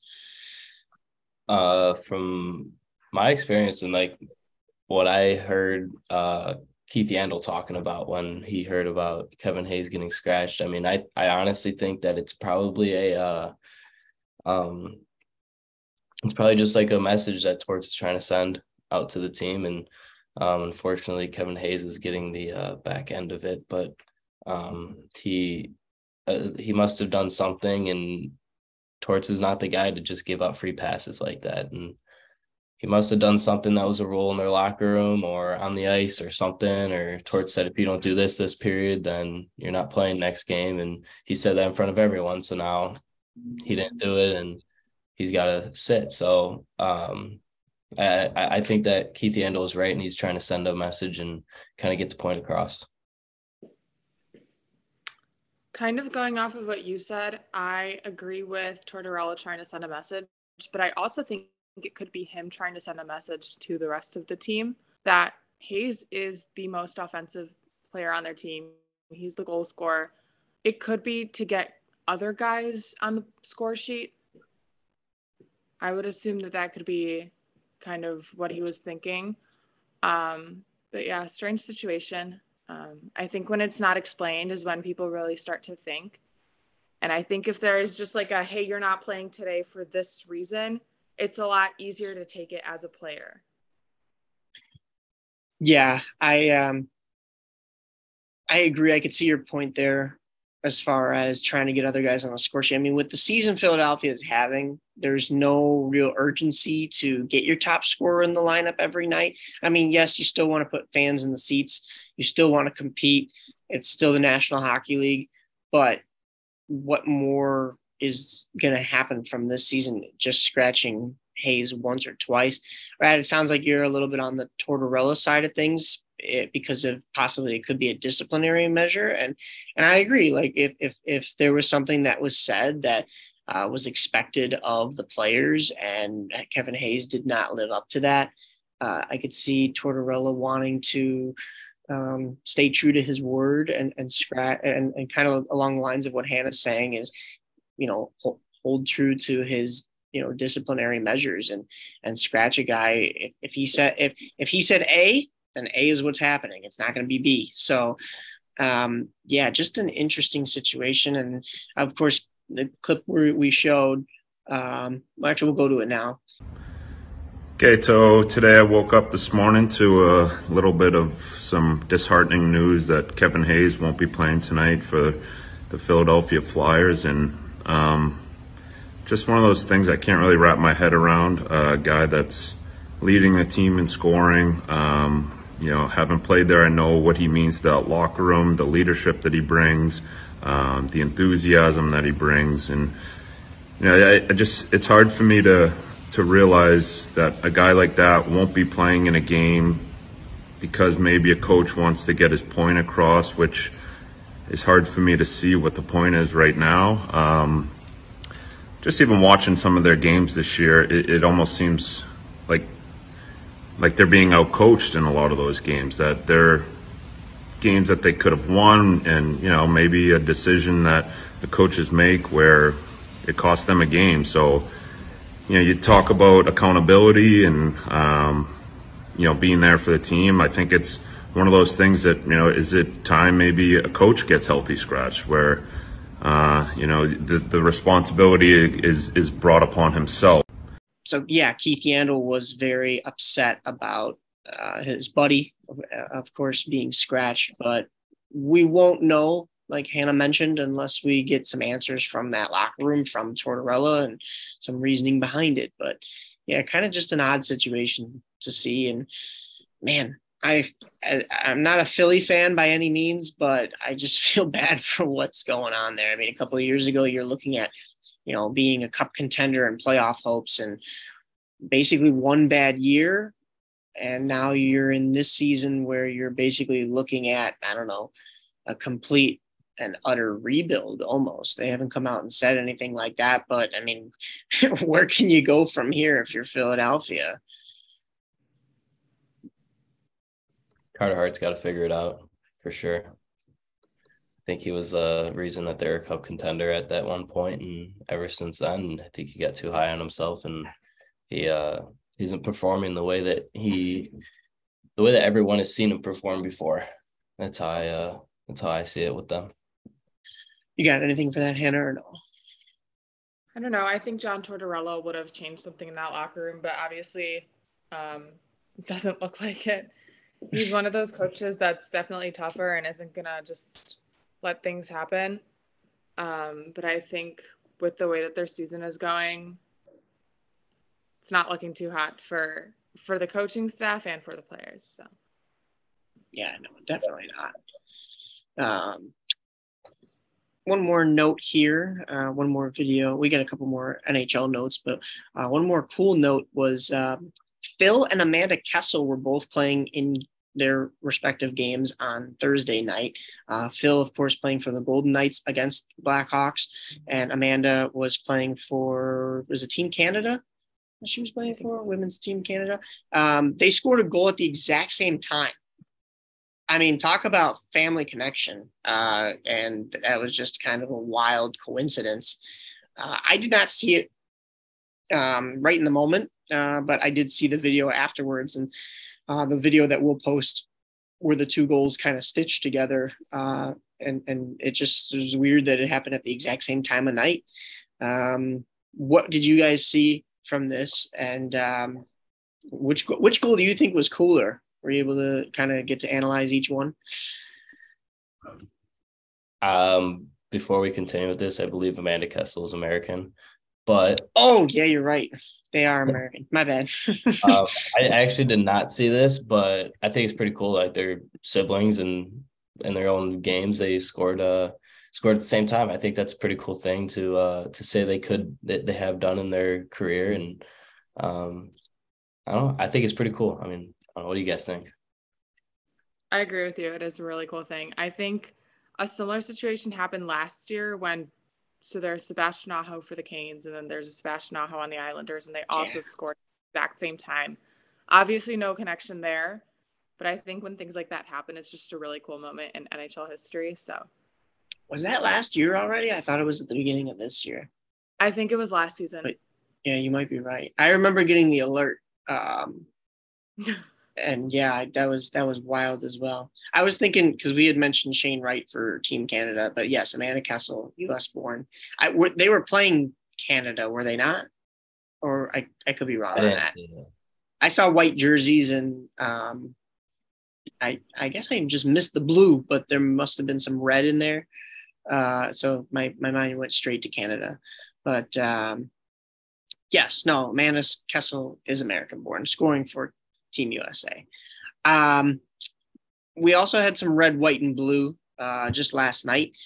[SPEAKER 4] Uh, from my experience and like what I heard uh, Keith Yandle talking about when he heard about Kevin Hayes getting scratched, I mean, I, I honestly think that it's probably a uh, um, it's probably just like a message that Torts is trying to send out to the team. And Um, unfortunately, Kevin Hayes is getting the uh, back end of it, but um, he uh, he must have done something, and Torts is not the guy to just give up free passes like that. And he must have done something that was a rule in their locker room or on the ice or something, or Torts said, if you don't do this this period, then you're not playing next game. And he said that in front of everyone, so now he didn't do it, and he's got to sit. So, um I, I think that Keith Yandle is right, and he's trying to send a message and kind of get the point across.
[SPEAKER 3] Kind of going off of what you said, I agree with Tortorella trying to send a message, but I also think it could be him trying to send a message to the rest of the team that Hayes is the most offensive player on their team. He's the goal scorer. It could be to get other guys on the score sheet. I would assume that that could be kind of what he was thinking. Um, but yeah, strange situation. Um, I think when it's not explained is when people really start to think. And I think if there is just like a, hey, you're not playing today for this reason, it's a lot easier to take it as a player.
[SPEAKER 2] Yeah, I um, I agree. I could see your point there as far as trying to get other guys on the score sheet. I mean, with the season Philadelphia is having, there's no real urgency to get your top scorer in the lineup every night. I mean, yes, you still want to put fans in the seats. You still want to compete. It's still the National Hockey League. But what more is going to happen from this season? Just scratching Hayes once or twice, right? It sounds like you're a little bit on the Tortorella side of things, it, because of possibly it could be a disciplinary measure. And, and I agree. Like if, if, if there was something that was said that uh, was expected of the players and Kevin Hayes did not live up to that, uh, I could see Tortorella wanting to um, stay true to his word and, and scratch and, and kind of along the lines of what Hannah's saying is, you know, hold, hold true to his, you know, disciplinary measures and, and scratch a guy. If, if he said, if, if he said A, then A is what's happening. It's not going to be B. So um, yeah, just an interesting situation. And of course the clip we, we showed, um, actually we'll go to it now.
[SPEAKER 8] Okay, so today I woke up this morning to a little bit of some disheartening news that Kevin Hayes won't be playing tonight for the Philadelphia Flyers. And um, just one of those things I can't really wrap my head around. Uh, a guy that's leading the team in scoring. Um, you know, having played there, I know what he means to that locker room, the leadership that he brings. um, the enthusiasm that he brings. And, you know, I, I just, it's hard for me to, to realize that a guy like that won't be playing in a game because maybe a coach wants to get his point across, which is hard for me to see what the point is right now. Um, just even watching some of their games this year, it, it almost seems like like they're being outcoached in a lot of those games, that they're games that they could have won, and, you know, maybe a decision that the coaches make where it costs them a game. So, you know, you talk about accountability and, um, you know, being there for the team. I think it's one of those things that, you know, is it time maybe a coach gets healthy scratch where, uh, you know, the, the responsibility is, is brought upon himself.
[SPEAKER 2] So, yeah, Keith Yandle was very upset about uh, his buddy, of, of course, being scratched. But we won't know, like Hannah mentioned, unless we get some answers from that locker room, from Tortorella, and some reasoning behind it. But, yeah, kind of just an odd situation to see. And, man, I, I, I'm not a Philly fan by any means, but I just feel bad for what's going on there. I mean, a couple of years ago, you're looking at, you know, being a cup contender and playoff hopes, and basically one bad year. And now you're in this season where you're basically looking at, I don't know, a complete and utter rebuild almost. They haven't come out and said anything like that, but I mean, where can you go from here if you're Philadelphia?
[SPEAKER 4] Carter Hart's got to figure it out for sure. I think he was the reason that they're a cup contender at that one point, and ever since then, I think he got too high on himself, and he uh, isn't performing the way that he, the way that everyone has seen him perform before. That's how I, uh, that's how I see it with them.
[SPEAKER 2] You got anything for that, Hannah, or no?
[SPEAKER 3] I don't know. I think John Tortorella would have changed something in that locker room, but obviously, um, it doesn't look like it. He's one of those coaches that's definitely tougher and isn't gonna just let things happen. Um, but I think with the way that their season is going, it's not looking too hot for for the coaching staff and for the players. So
[SPEAKER 2] yeah, no, definitely not. Um, one more note here, uh, one more video. We got a couple more N H L notes, but uh, one more cool note was um, Phil and Amanda Kessel were both playing in their respective games on Thursday night. Uh, Phil, of course, playing for the Golden Knights against Blackhawks, and Amanda was playing for, was it Team Canada? She was playing for Women's Team Canada. Um, they scored a goal at the exact same time. I mean, talk about family connection. Uh, and that was just kind of a wild coincidence. Uh, I did not see it um, right in the moment, uh, but I did see the video afterwards. And uh, the video that we'll post where the two goals kind of stitched together. Uh, and, and it just it was weird that it happened at the exact same time of night. Um, what did you guys see from this? And um, which, which goal do you think was cooler? Were you able to kind of get to analyze each one?
[SPEAKER 4] Um, before we continue with this, I believe Amanda Kessel is American, but
[SPEAKER 2] oh yeah, you're right. They are American. My bad.
[SPEAKER 4] uh, I actually did not see this, but I think it's pretty cool. Like they're siblings, and in their own games, they scored uh scored at the same time. I think that's a pretty cool thing to uh to say they could that they have done in their career, and um I don't know. I think it's pretty cool. I mean, I don't know, what do you guys think?
[SPEAKER 3] I agree with you. It is a really cool thing. I think a similar situation happened last year when, so there's Sebastian Aho for the Canes, and then there's a Sebastian Aho on the Islanders, and they also yeah. scored at the exact same time. Obviously, no connection there, but I think when things like that happen, it's just a really cool moment in N H L history. So,
[SPEAKER 2] was that last year already? I thought it was at the beginning of this year.
[SPEAKER 3] I think it was last season.
[SPEAKER 2] But yeah, you might be right. I remember getting the alert. Um, and yeah, that was that was wild as well. I was thinking, because we had mentioned Shane Wright for Team Canada, but yes, Amanda Kessel, U S born. I were they were playing Canada, were they not? Or I, I could be wrong on that. that. I saw white jerseys, and um, I I guess I just missed the blue, but there must have been some red in there. Uh, so my my mind went straight to Canada, but um, yes, no, Amanda Kessel is American born, scoring for Team U S A. Um, we also had some red, white, and blue uh, just last night.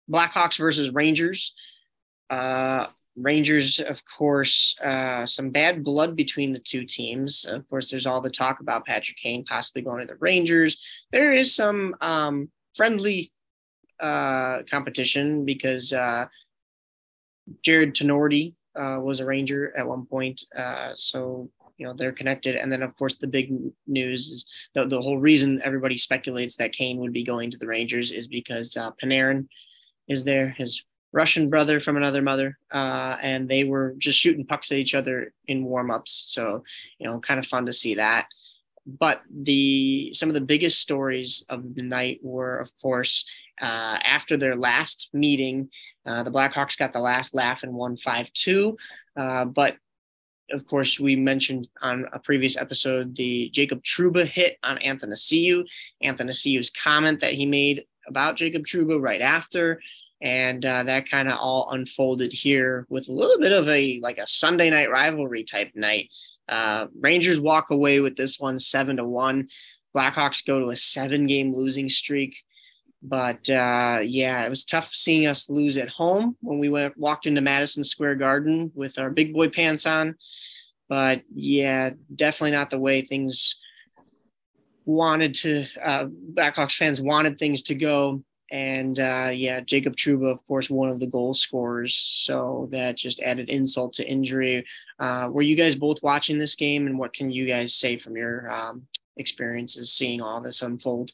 [SPEAKER 2] Blackhawks versus Rangers. Uh, Rangers, of course, uh, some bad blood between the two teams. Of course, there's all the talk about Patrick Kane possibly going to the Rangers. There is some um, friendly uh, competition because uh, Jared Tenorti uh, was a Ranger at one point. Uh, so, you know, they're connected. And then, of course, the big news is the, the whole reason everybody speculates that Kane would be going to the Rangers is because uh, Panarin is there, his Russian brother from another mother, uh, and they were just shooting pucks at each other in warmups. So, you know, kind of fun to see that. But the some of the biggest stories of the night were, of course, uh, after their last meeting, uh, the Blackhawks got the last laugh and won five two. Uh, but of course, we mentioned on a previous episode the Jacob Trouba hit on Athanasiou, Athanasiou's comment that he made about Jacob Trouba right after. And uh, that kind of all unfolded here with a little bit of a like a Sunday night rivalry type night. Uh, Rangers walk away with this one seven to one. Blackhawks go to a seven game losing streak. But uh, yeah, it was tough seeing us lose at home when we went walked into Madison Square Garden with our big boy pants on. But yeah, definitely not the way things wanted to. Uh, Blackhawks fans wanted things to go. And uh, yeah, Jacob Trouba, of course, one of the goal scorers. So that just added insult to injury. Uh, were you guys both watching this game? And what can you guys say from your um, experiences seeing all this unfold?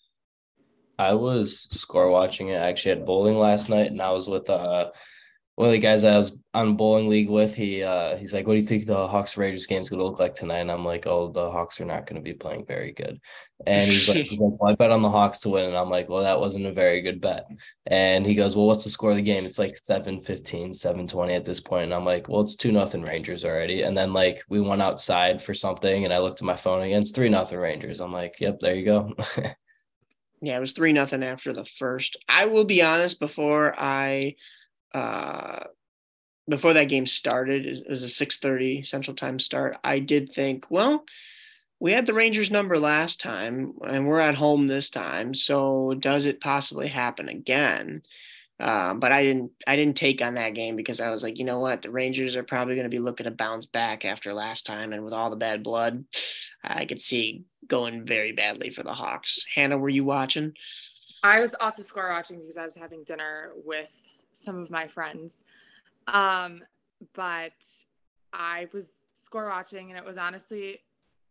[SPEAKER 4] I was score watching it. I actually had bowling last night, and I was with uh, one of the guys that I was on bowling league with. He uh, he's like, "What do you think the Hawks Rangers game is going to look like tonight?" And I'm like, "Oh, the Hawks are not going to be playing very good." And he's like, he's like, well, I bet on the Hawks to win. And I'm like, well, that wasn't a very good bet. And he goes, well, what's the score of the game? It's like seven fifteen, seven twenty at this point. And I'm like, well, it's two nothing Rangers already. And then like we went outside for something and I looked at my phone again, it's three nothing Rangers. I'm like, yep, there you go.
[SPEAKER 2] Yeah, it was three nothing after the first. I will be honest, before I uh before that game started, it was a six thirty Central Time start. I did think, well, we had the Rangers number last time and we're at home this time. So does it possibly happen again? Uh, but I didn't, I didn't take on that game because I was like, you know what? The Rangers are probably going to be looking to bounce back after last time. And with all the bad blood, I could see going very badly for the Hawks. Hannah, were you watching?
[SPEAKER 3] I was also score watching because I was having dinner with some of my friends. Um, but I was score watching and it was honestly,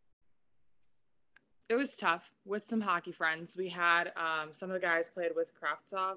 [SPEAKER 3] it was tough with some hockey friends. We had um, some of the guys played with Kravtsov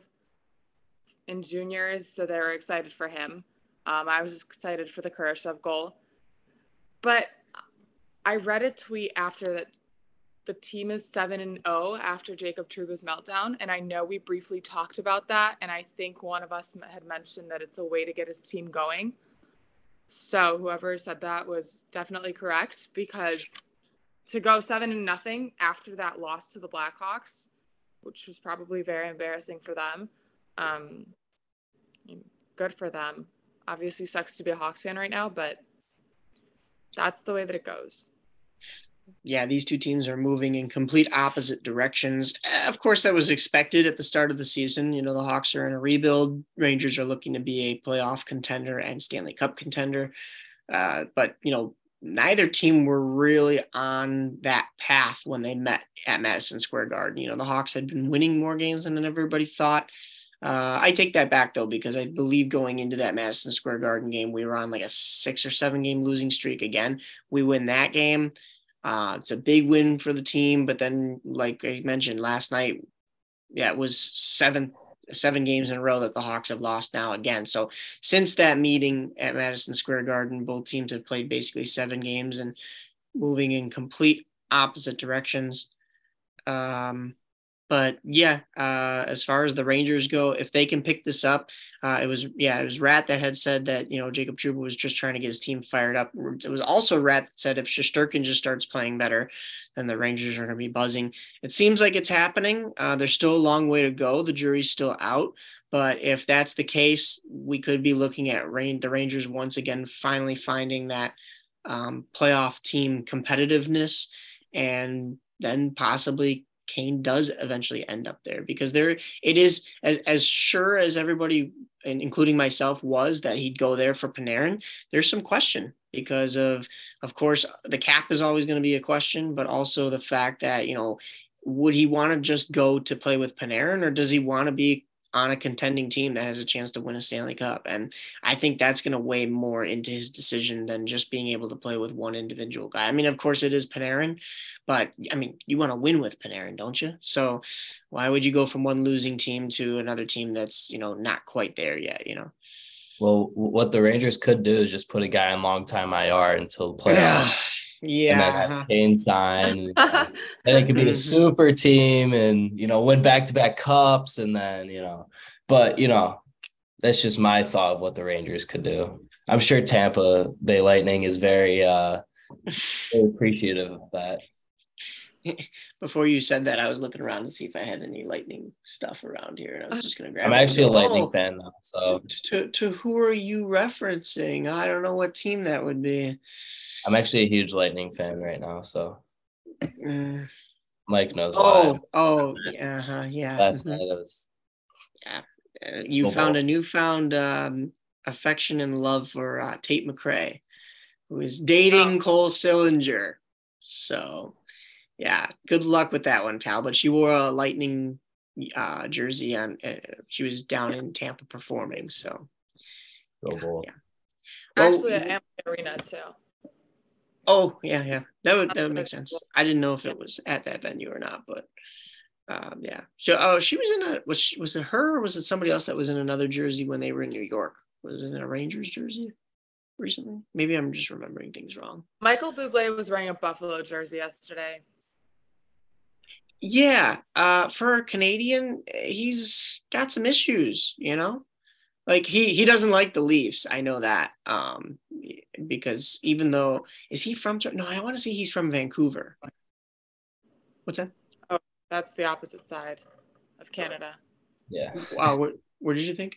[SPEAKER 3] in juniors, so they were excited for him. Um, I was just excited for the Kurashev goal. But I read a tweet after that the team is seven and oh after Jacob Trouba's meltdown, and I know we briefly talked about that, and I think one of us had mentioned that it's a way to get his team going. So whoever said that was definitely correct, because to go seven and nothing after that loss to the Blackhawks, which was probably very embarrassing for them. Um, good for them. Obviously sucks to be a Hawks fan right now, but that's the way that it goes.
[SPEAKER 2] Yeah, these two teams are moving in complete opposite directions. Of course, that was expected at the start of the season. You know, the Hawks are in a rebuild. Rangers are looking to be a playoff contender and Stanley Cup contender. Uh, but, you know, neither team were really on that path when they met at Madison Square Garden. You know, the Hawks had been winning more games than everybody thought. Uh, I take that back, though, because I believe going into that Madison Square Garden game, we were on like a six or seven game losing streak again. We win that game. Uh, it's a big win for the team. But then, like I mentioned last night, yeah, it was seven seven games in a row that the Hawks have lost now again. So since that meeting at Madison Square Garden, both teams have played basically seven games and moving in complete opposite directions. Um, but yeah, uh, as far as the Rangers go, if they can pick this up, uh, it was, yeah, it was Rat that had said that, you know, Jacob Trouba was just trying to get his team fired up. It was also Rat that said if Shesterkin just starts playing better, then the Rangers are going to be buzzing. It seems like it's happening. Uh, there's still a long way to go. The jury's still out. But if that's the case, we could be looking at rain, the Rangers once again finally finding that um, playoff team competitiveness and then possibly Kane does eventually end up there, because there it is as, as sure as everybody, and including myself, was that he'd go there for Panarin. There's some question because of, of course, the cap is always going to be a question, but also the fact that, you know, would he want to just go to play with Panarin, or does he want to be on a contending team that has a chance to win a Stanley Cup? And I think that's going to weigh more into his decision than just being able to play with one individual guy. I mean, of course it is Panarin, but I mean, you want to win with Panarin, don't you? So why would you go from one losing team to another team that's, you know, not quite there yet, you know?
[SPEAKER 4] Well, what the Rangers could do is just put a guy on long time I R until playoffs.
[SPEAKER 2] Yeah.
[SPEAKER 4] And then have Kane sign. You know, then it could be a super team and, you know, win back-to-back cups. And then, you know, but, you know, that's just my thought of what the Rangers could do. I'm sure Tampa Bay Lightning is very, uh, very appreciative of that.
[SPEAKER 2] Before you said that, I was looking around to see if I had any Lightning stuff around here, and I was just going to grab
[SPEAKER 4] I'm
[SPEAKER 2] it.
[SPEAKER 4] actually
[SPEAKER 2] go,
[SPEAKER 4] a Lightning
[SPEAKER 2] oh,
[SPEAKER 4] fan now, so.
[SPEAKER 2] To, to who are you referencing? I don't know what team that would be.
[SPEAKER 4] I'm actually a huge Lightning fan right now, so.
[SPEAKER 2] Mm.
[SPEAKER 4] Mike knows
[SPEAKER 2] oh,
[SPEAKER 4] why.
[SPEAKER 2] Oh, yeah, uh-huh, yeah.
[SPEAKER 4] Last
[SPEAKER 2] mm-hmm.
[SPEAKER 4] night I was.
[SPEAKER 2] Yeah, uh, you
[SPEAKER 4] Go
[SPEAKER 2] found
[SPEAKER 4] ball.
[SPEAKER 2] a newfound um, affection and love for uh, Tate McRae, who is dating
[SPEAKER 3] Oh.
[SPEAKER 2] Cole Sillinger. So, yeah, good luck with that one, pal. But she wore a Lightning uh, jersey on. Uh, she was down in Tampa performing. So,
[SPEAKER 4] Go
[SPEAKER 2] yeah,
[SPEAKER 4] ball.
[SPEAKER 2] yeah. Well,
[SPEAKER 3] Actually, at Amway Arena too.
[SPEAKER 2] oh yeah, yeah. That would that would make sense. I didn't know if it was at that venue or not, but um, yeah. So, oh, she was in a was she, was it her or was it somebody else that was in another jersey when they were in New York? Was it in a Rangers jersey recently? Maybe I'm just remembering things wrong.
[SPEAKER 3] Michael Bublé was wearing a Buffalo jersey yesterday.
[SPEAKER 2] Yeah, uh, for a Canadian, he's got some issues, you know? Like he he doesn't like the Leafs. I know that. Um, because even though is he from no, I want to say he's from Vancouver. What's that?
[SPEAKER 3] Oh, that's the opposite side of Canada.
[SPEAKER 4] Yeah.
[SPEAKER 2] Wow, what what did you think?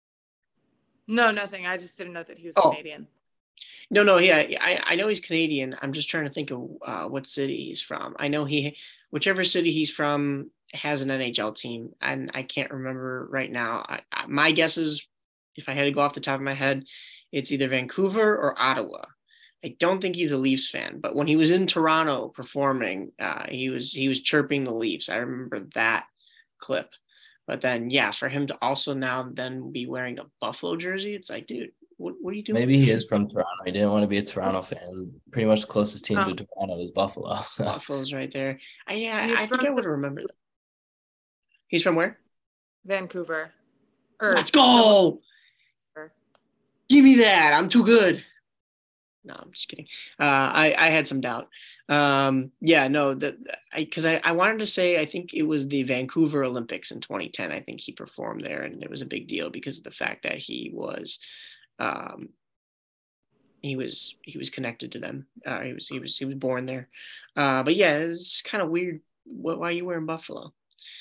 [SPEAKER 3] No, nothing. I just didn't know that he was
[SPEAKER 2] Oh.
[SPEAKER 3] Canadian.
[SPEAKER 2] No, no, yeah, I, I know he's Canadian. I'm just trying to think of uh, what city he's from. I know he, whichever city he's from, has an N H L team, and I can't remember right now. I, I, my guess is, if I had to go off the top of my head, it's either Vancouver or Ottawa. I don't think he's a Leafs fan, but when he was in Toronto performing, uh, he was he was chirping the Leafs. I remember that clip. But then, yeah, for him to also now then be wearing a Buffalo jersey, it's like, dude, what, what are you doing?
[SPEAKER 4] Maybe he is from Toronto. He didn't want to be a Toronto fan. Pretty much the closest team
[SPEAKER 3] Oh.
[SPEAKER 4] to Toronto is Buffalo. So.
[SPEAKER 2] Buffalo's right there. I, yeah,
[SPEAKER 3] He's
[SPEAKER 2] I think
[SPEAKER 3] from
[SPEAKER 2] I would remember that. He's from where?
[SPEAKER 3] Vancouver. Or
[SPEAKER 2] Let's go.
[SPEAKER 3] Sure.
[SPEAKER 2] Give me that. I'm too good. No, I'm just kidding. Uh, I, I had some doubt. Um, yeah, no, that I because I, I wanted to say I think it was the Vancouver Olympics in twenty ten. I think he performed there, and it was a big deal because of the fact that he was, um, he was he was connected to them. Uh, he was he was he was born there. Uh, but yeah, it's kind of weird. What, why are you wearing Buffalo?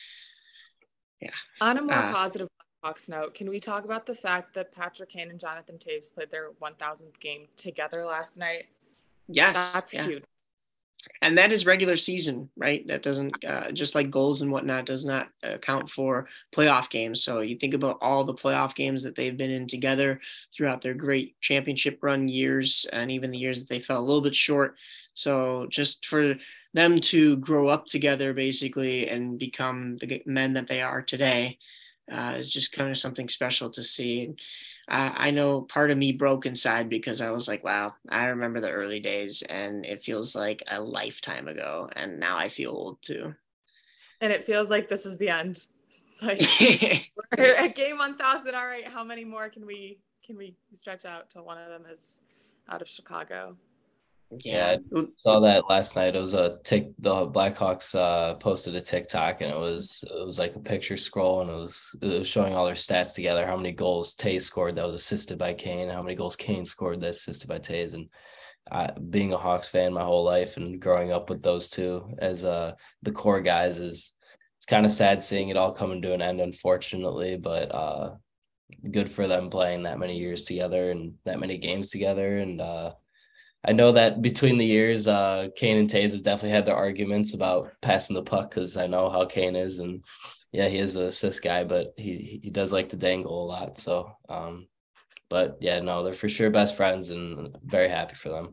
[SPEAKER 2] Yeah.
[SPEAKER 3] On a more
[SPEAKER 2] Uh,
[SPEAKER 3] positive Hawks note, can we talk about the fact that Patrick Kane and Jonathan Toews played their one thousandth game together last night?
[SPEAKER 2] Yes.
[SPEAKER 3] That's
[SPEAKER 2] yeah.
[SPEAKER 3] huge.
[SPEAKER 2] And that is regular season, right? That doesn't, uh, just like goals and whatnot, does not account for playoff games. So you think about all the playoff games that they've been in together throughout their great championship run years, and even the years that they fell a little bit short. So just for them to grow up together, basically, and become the men that they are today, uh, is just kind of something special to see. And uh, I know part of me broke inside because I was like, wow, I remember the early days and it feels like a lifetime ago. And now I feel old too.
[SPEAKER 3] And it feels like this is the end. It's like we're at game one thousand. All right, how many more can we can we stretch out till one of them is out of Chicago?
[SPEAKER 4] Yeah, I saw that last night. It was a tick. The Blackhawks uh, posted a TikTok, and it was it was like a picture scroll, and it was it was showing all their stats together. How many goals Tays scored that was assisted by Kane? How many goals Kane scored that assisted by Tays? And I, being a Hawks fan my whole life and growing up with those two as uh the core guys, is it's kind of sad seeing it all coming to an end, unfortunately. But uh, good for them playing that many years together and that many games together, and uh. I know that between the years, uh, Kane and Taves have definitely had their arguments about passing the puck because I know how Kane is, and yeah, he is an assist guy, but he he does like to dangle a lot. So, um, but yeah, no, they're for sure best friends, and very happy for them.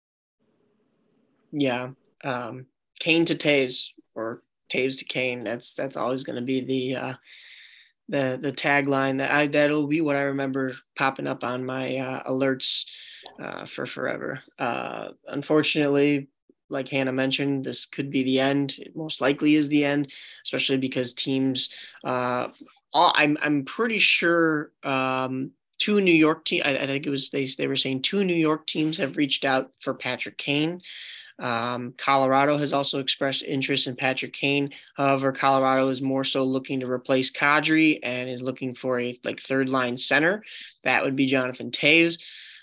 [SPEAKER 2] Yeah, um, Kane to Taves or Taves to Kane. That's that's always going to be the uh, the the tagline that I that'll be what I remember popping up on my uh, alerts uh, for forever. Uh, unfortunately, like Hannah mentioned, this could be the end. It most likely is the end, especially because teams. Uh, all, I'm I'm pretty sure um, two New York teams. I, I think it was they they were saying two New York teams have reached out for Patrick Kane. Um, Colorado has also expressed interest in Patrick Kane. However, Colorado is more so looking to replace Kadri and is looking for a like third line center. That would be Jonathan Toews.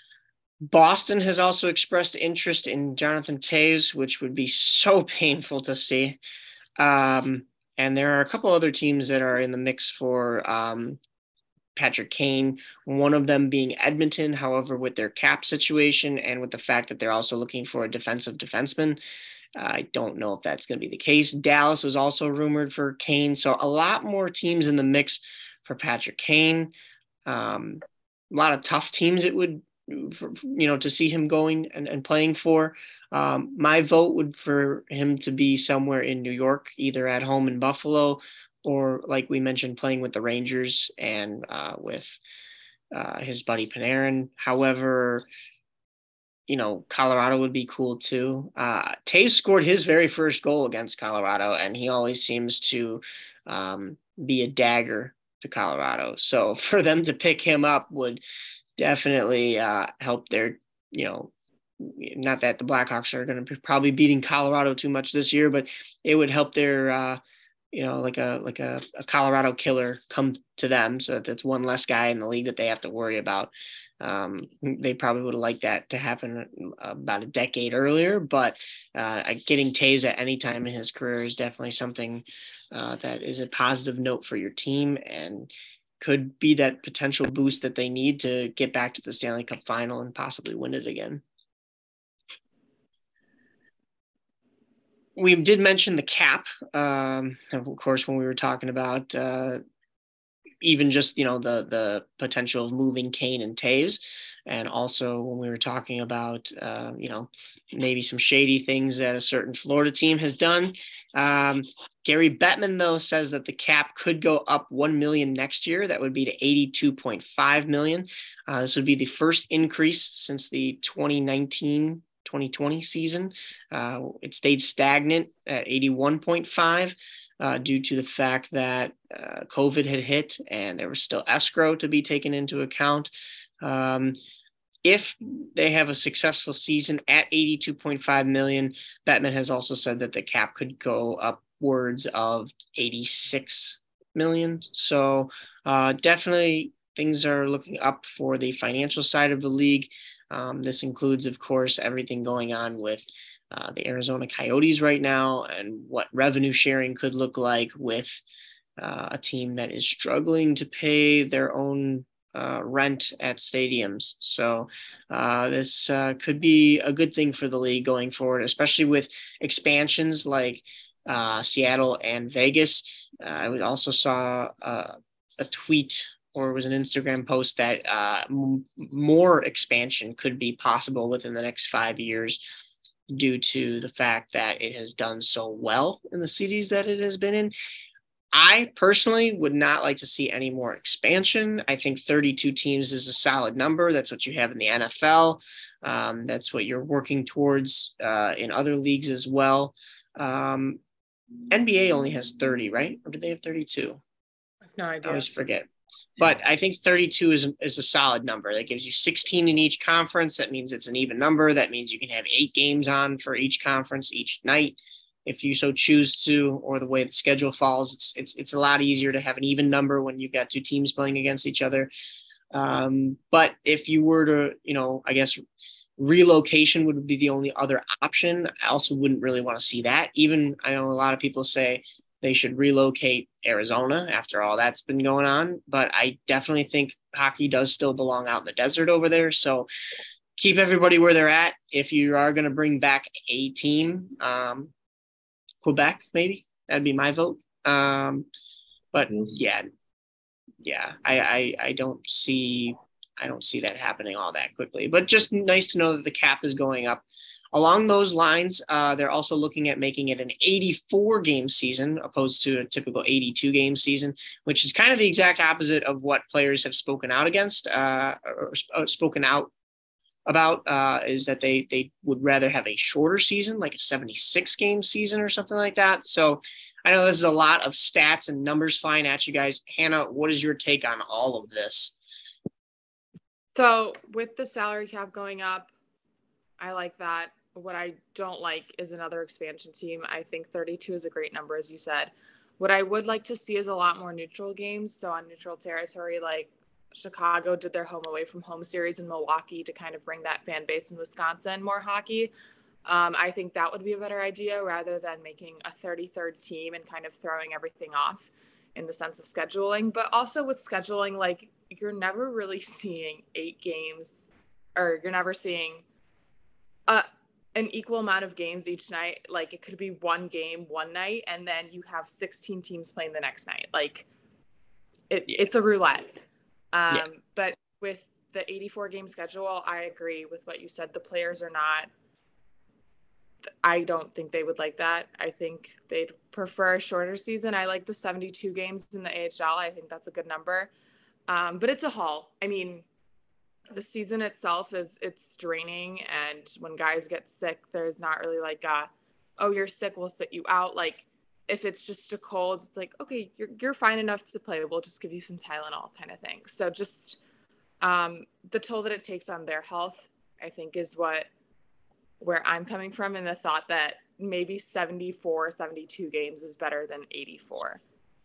[SPEAKER 2] Boston has also expressed interest in Jonathan Toews, which would be so painful to see. Um, and there are a couple other teams that are in the mix for um, Patrick Kane, one of them being Edmonton. However, with their cap situation and with the fact that they're also looking for a defensive defenseman, I don't know if that's going to be the case. Dallas was also rumored for Kane. So a lot more teams in the mix for Patrick Kane. Um, a lot of tough teams it would, for, you know, to see him going and, and playing for. Um, my vote would for him to be somewhere in New York, either at home in Buffalo or like we mentioned, playing with the Rangers and uh, with uh, his buddy Panarin. However, you know, Colorado would be cool too. Uh, Toews scored his very first goal against Colorado, and he always seems to um, be a dagger to Colorado. So for them to pick him up would definitely uh, help their, you know, not that the Blackhawks are going to be probably beating Colorado too much this year, but it would help their uh, you know, like a like a, a Colorado killer come to them, so that that's one less guy in the league that they have to worry about. Um, they probably would have liked that to happen about a decade earlier, but uh, getting Toews at any time in his career is definitely something uh, that is a positive note for your team and could be that potential boost that they need to get back to the Stanley Cup final and possibly win it again. We did mention the cap, um, of course, when we were talking about uh, even just, you know, the the potential of moving Kane and Toews. And also when we were talking about, uh, you know, maybe some shady things that a certain Florida team has done. Um, Gary Bettman, though, says that the cap could go up one million dollars next year. That would be to eighty-two point five million dollars. Uh, this would be the first increase since the twenty nineteen twenty twenty season. Uh, it stayed stagnant at eighty-one point five uh, due to the fact that uh, COVID had hit and there was still escrow to be taken into account. Um, if they have a successful season at eighty-two point five million, Bettman has also said that the cap could go upwards of eighty-six million. So uh, definitely things are looking up for the financial side of the league. Um, this includes, of course, everything going on with uh, the Arizona Coyotes right now and what revenue sharing could look like with uh, a team that is struggling to pay their own uh, rent at stadiums. So uh, this uh, could be a good thing for the league going forward, especially with expansions like uh, Seattle and Vegas. Uh, I also saw uh, a tweet or it was an Instagram post that uh, m- more expansion could be possible within the next five years due to the fact that it has done so well in the cities that it has been in. I personally would not like to see any more expansion. I think thirty-two teams is a solid number. That's what you have in the N F L. Um, that's what you're working towards uh, in other leagues as well. Um, N B A only has thirty, right? Or do they have thirty-two?
[SPEAKER 3] I have no idea.
[SPEAKER 2] I always forget. But I think thirty-two is, is a solid number. That gives you sixteen in each conference. That means it's an even number. That means you can have eight games on for each conference each night if you so choose to, or the way the schedule falls. It's it's it's a lot easier to have an even number when you've got two teams playing against each other. Um, but if you were to, you know, I guess relocation would be the only other option. I also wouldn't really want to see that. Even I know a lot of people say they should relocate Arizona after all that's been going on. But I definitely think hockey does still belong out in the desert over there. So keep everybody where they're at. If you are going to bring back a team, um, Quebec, maybe that'd be my vote. Um, but yeah, yeah, I, I, I don't see, I don't see that happening all that quickly, but just nice to know that the cap is going up. Along those lines, uh, they're also looking at making it an eighty-four game season opposed to a typical eighty-two game season, which is kind of the exact opposite of what players have spoken out against, uh, or, or spoken out about, uh, is that they they would rather have a shorter season, like a seventy-six game season or something like that. So I know this is a lot of stats and numbers flying at you guys. Hannah, what is your take on all of this?
[SPEAKER 3] So with the salary cap going up, I like that. What I don't like is another expansion team. I think thirty-two is a great number, as you said. What I would like to see is a lot more neutral games. So on neutral territory, like Chicago did their home away from home series in Milwaukee to kind of bring that fan base in Wisconsin more hockey. Um, I think that would be a better idea rather than making a thirty-third team and kind of throwing everything off in the sense of scheduling. But also with scheduling, like you're never really seeing eight games or you're never seeing uh, an equal amount of games each night. Like it could be one game one night and then you have sixteen teams playing the next night. Like it, yeah. It's a roulette. Um, yeah. But with the eighty-four game schedule, I agree with what you said. The players are not, I don't think they would like that. I think they'd prefer a shorter season. I like the seventy-two games in the A H L. I think that's a good number. Um, but it's a haul. I mean, the season itself is it's draining. And when guys get sick, there's not really like a, oh, you're sick, we'll sit you out. Like if it's just a cold, it's like, okay, you're, you're fine enough to play. We'll just give you some Tylenol kind of thing. So just um, the toll that it takes on their health, I think is what, where I'm coming from, and the thought that maybe seventy-four, seventy-two games is better than eighty-four.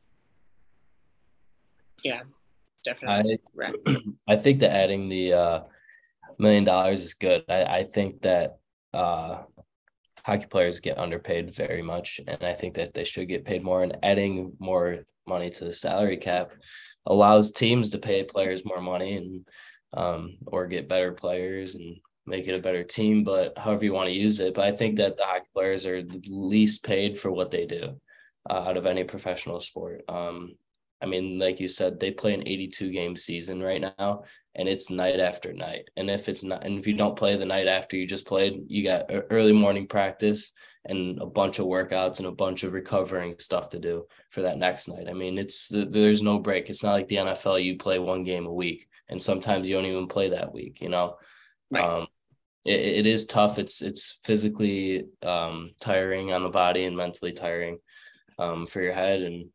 [SPEAKER 2] Yeah, definitely.
[SPEAKER 4] I, I think that adding the uh, million dollars is good. I, I think that uh, hockey players get underpaid very much, and I think that they should get paid more, and adding more money to the salary cap allows teams to pay players more money and um, or get better players and make it a better team, but however you want to use it. But I think that the hockey players are the least paid for what they do uh, out of any professional sport. Um, I mean, like you said, they play an eighty-two game season right now, and it's night after night. And if it's not, and if you don't play the night after you just played, you got early morning practice and a bunch of workouts and a bunch of recovering stuff to do for that next night. I mean, it's there's no break. It's not like the N F L, you play one game a week, and sometimes you don't even play that week, you know? Right. Um, it, it is tough. It's it's physically um, tiring on the body and mentally tiring um, for your head. And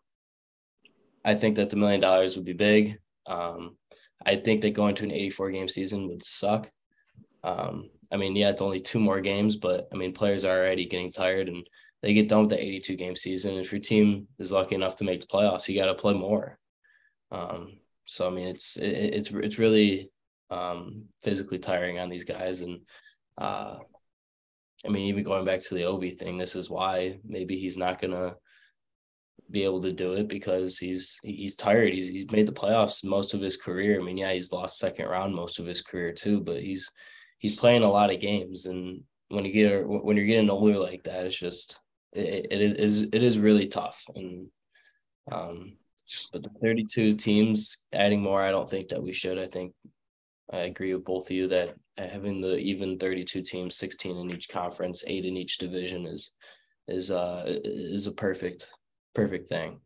[SPEAKER 4] I think that the million dollars would be big. Um, I think that going to an eighty-four game season would suck. Um, I mean, yeah, it's only two more games, but I mean, players are already getting tired and they get done with the eighty-two game season. If your team is lucky enough to make the playoffs, you got to play more. Um, so, I mean, it's, it, it's, it's really, um, physically tiring on these guys. And, uh, I mean, even going back to the Ovi thing, this is why maybe he's not going to be able to do it, because he's, he's tired. He's, he's made the playoffs most of his career. I mean, yeah, he's lost second round most of his career too, but he's, he's playing a lot of games. And when you get, when you're getting older like that, it's just, it, it is, it is really tough. And, um, but the thirty-two teams adding more, I don't think that we should. I think I agree with both of you that having the even thirty-two teams, sixteen in each conference, eight in each division is is uh is a perfect perfect thing.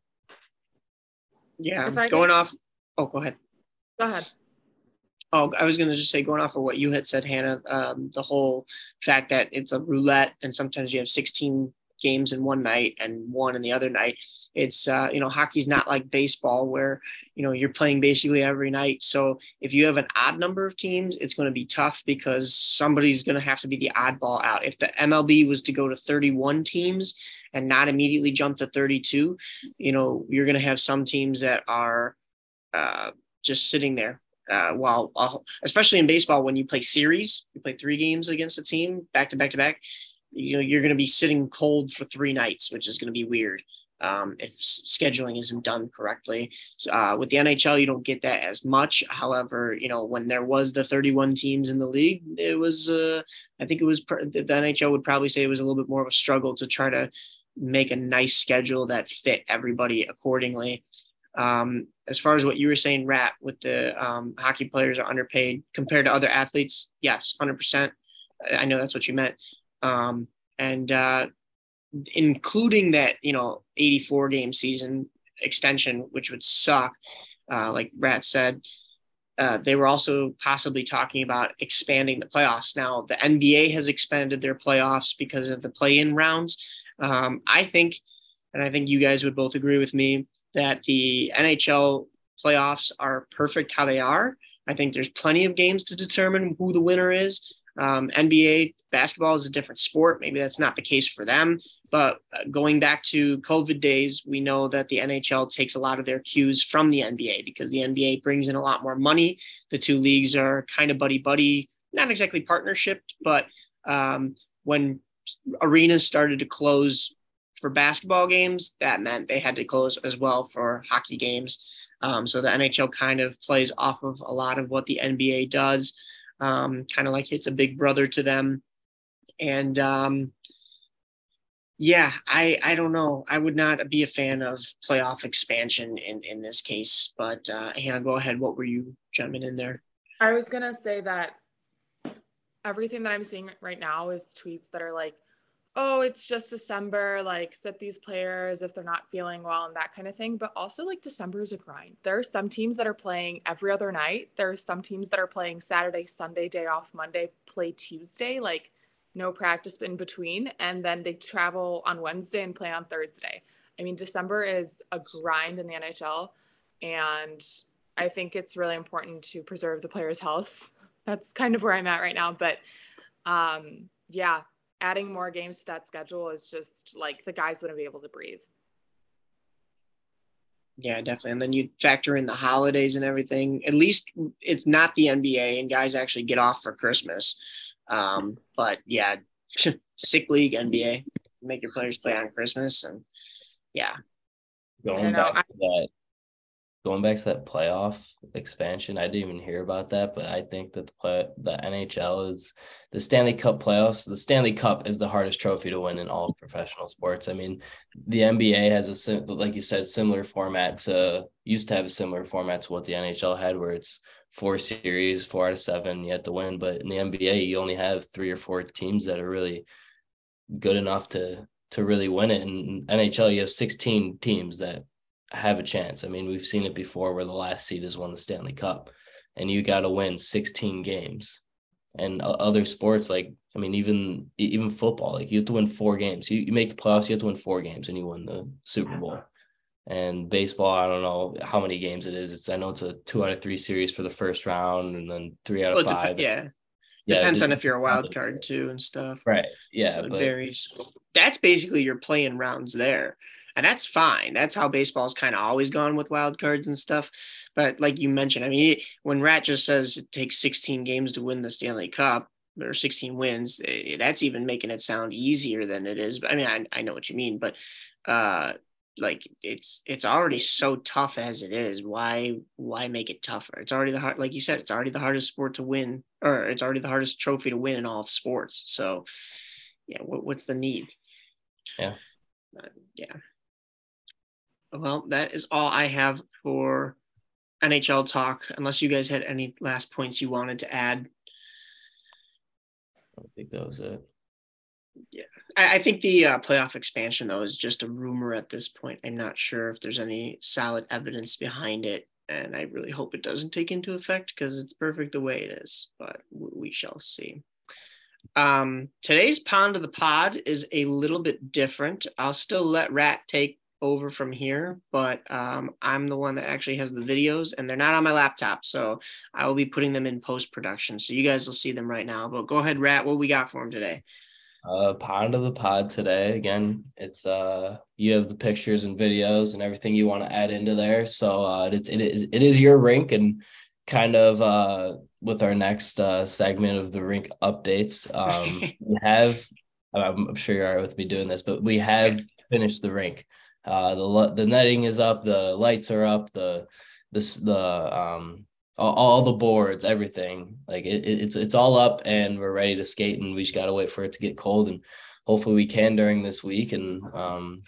[SPEAKER 2] Yeah, going off. Oh, go ahead.
[SPEAKER 3] Go ahead.
[SPEAKER 2] Oh, I was going to just say, going off of what you had said, Hannah, um, the whole fact that it's a roulette and sometimes you have sixteen games in one night and one in the other night. It's, uh, you know, hockey's not like baseball where, you know, you're playing basically every night. So if you have an odd number of teams, it's going to be tough because somebody's going to have to be the oddball out. If the M L B was to go to thirty-one teams and not immediately jump to thirty-two, you know, you're going to have some teams that are uh, just sitting there. Uh, while, uh, especially in baseball, when you play series, you play three games against a team back to back to back, you know, you're going to be sitting cold for three nights, which is going to be weird. um, if scheduling isn't done correctly. So, uh, with the N H L, you don't get that as much. However, you know, when there was the thirty-one teams in the league, it was, uh, I think it was, the N H L would probably say it was a little bit more of a struggle to try to make a nice schedule that fit everybody accordingly. Um, as far as what you were saying, Rat, with the um, hockey players are underpaid compared to other athletes, yes, one hundred percent. I know that's what you meant. Um, and uh, including that, you know, eighty-four game season extension, which would suck, uh, like Rat said, uh, they were also possibly talking about expanding the playoffs. Now, the N B A has expanded their playoffs because of the play-in rounds. Um, I think, and I think you guys would both agree with me, that the N H L playoffs are perfect how they are. I think there's plenty of games to determine who the winner is. Um, N B A basketball is a different sport. Maybe that's not the case for them. But going back to COVID days, we know that the N H L takes a lot of their cues from the N B A because the N B A brings in a lot more money. The two leagues are kind of buddy-buddy, not exactly partnership, but um, when arenas started to close for basketball games, that meant they had to close as well for hockey games. Um, so the N H L kind of plays off of a lot of what the N B A does, um, kind of like it's a big brother to them. And um, yeah, I, I don't know. I would not be a fan of playoff expansion in, in this case. But uh, Hannah, go ahead. What were you jumping in there?
[SPEAKER 3] I was going to say that everything that I'm seeing right now is tweets that are like, oh, it's just December, like sit these players if they're not feeling well and that kind of thing. But also like December is a grind. There are some teams that are playing every other night. There are some teams that are playing Saturday, Sunday, day off, Monday, play Tuesday, like no practice in between. And then they travel on Wednesday and play on Thursday. I mean, December is a grind in the N H L. And I think it's really important to preserve the players' health. That's kind of where I'm at right now. But um, yeah, adding more games to that schedule is just like the guys wouldn't be able to breathe.
[SPEAKER 2] Yeah, definitely. And then you factor in the holidays and everything. At least it's not the N B A and guys actually get off for Christmas. Um, but yeah, sick league N B A, make your players play on Christmas. And yeah.
[SPEAKER 4] Going back to that, going back to that playoff expansion, I didn't even hear about that, but I think that the play, the N H L is the Stanley Cup playoffs. The Stanley Cup is the hardest trophy to win in all of professional sports. I mean, the N B A has a, like you said, similar format to used to have a similar format to what the N H L had, where it's four series, four out of seven, you have to win. But in the N B A, you only have three or four teams that are really good enough to to really win it. And N H L, you have sixteen teams that have a chance. I mean, we've seen it before where the last seed has won the Stanley Cup and you got to win sixteen games. And other sports, like, I mean, even even football, like you have to win four games. You, you make the playoffs, you have to win four games and you win the Super Bowl. And baseball, I don't know how many games it is. It's I know it's a two out of three series for the first round and then three out of
[SPEAKER 2] well, five.
[SPEAKER 3] Uh,
[SPEAKER 2] Dep- yeah. yeah. Depends on if you're a wild card too and stuff.
[SPEAKER 4] Right. Yeah.
[SPEAKER 2] So it
[SPEAKER 4] but,
[SPEAKER 2] varies. That's basically your playing rounds there. And that's fine. That's how baseball's kind of always gone with wild cards and stuff. But like you mentioned, I mean, when Rat just says it takes sixteen games to win the Stanley Cup or sixteen wins, that's even making it sound easier than it is. I mean, I, I know what you mean, but uh, like it's it's already so tough as it is. Why why make it tougher? It's already the hard, like you said, it's already the hardest sport to win, or it's already the hardest trophy to win in all of sports. So yeah, what, what's the need?
[SPEAKER 4] Yeah.
[SPEAKER 2] Uh, yeah. Well, that is all I have for N H L talk, unless you guys had any last points you wanted to add.
[SPEAKER 4] I think that was it.
[SPEAKER 2] Yeah, I, I think the uh, playoff expansion, though, is just a rumor at this point. I'm not sure if there's any solid evidence behind it, and I really hope it doesn't take into effect because it's perfect the way it is, but we shall see. Um, today's Pond of the Pod is a little bit different. I'll still let Rat take over from here, but um, I'm the one that actually has the videos and they're not on my laptop. So I will be putting them in post-production. So you guys will see them right now, but go ahead, Rat, what we got for them today?
[SPEAKER 4] Uh, Pond of the Pod today. Again, it's uh, you have the pictures and videos and everything you want to add into there. So uh, it's, it is, it is your rink, and kind of uh, with our next uh, segment of the rink updates, um, we have, I'm sure you're all right with me doing this, but we have finished the rink. Uh, the the netting is up, the lights are up, the this the um all, all the boards, everything. Like it, it's it's all up, and we're ready to skate, and we just gotta wait for it to get cold, and hopefully we can during this week. And um,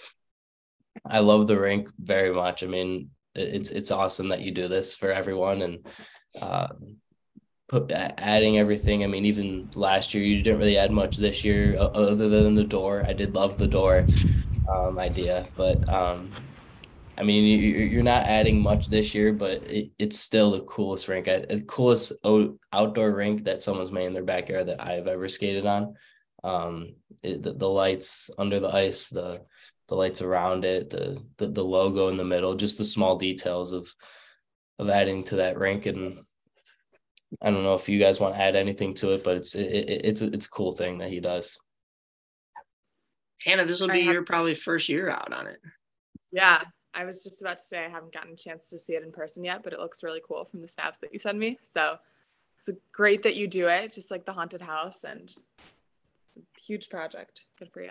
[SPEAKER 4] I love the rink very much. I mean, it's it's awesome that you do this for everyone, and uh, put adding everything. I mean, even last year you didn't really add much. This year, other than the door, I did love the door um, idea, but um, I mean, you, you're not adding much this year, but it, it's still the coolest rink, the coolest outdoor rink that someone's made in their backyard that I've ever skated on. Um, it, the, the lights under the ice, the the lights around it, the, the the logo in the middle, just the small details of of adding to that rink. And I don't know if you guys want to add anything to it, but it's it, it, it's a, it's a cool thing that he does.
[SPEAKER 2] Hannah, this will be
[SPEAKER 3] have,
[SPEAKER 2] your probably first year out on it.
[SPEAKER 3] Yeah, I was just about to say I haven't gotten a chance to see it in person yet, but it looks really cool from the snaps that you send me. So it's great that you do it, just like the haunted house, and it's a huge project. Good for you.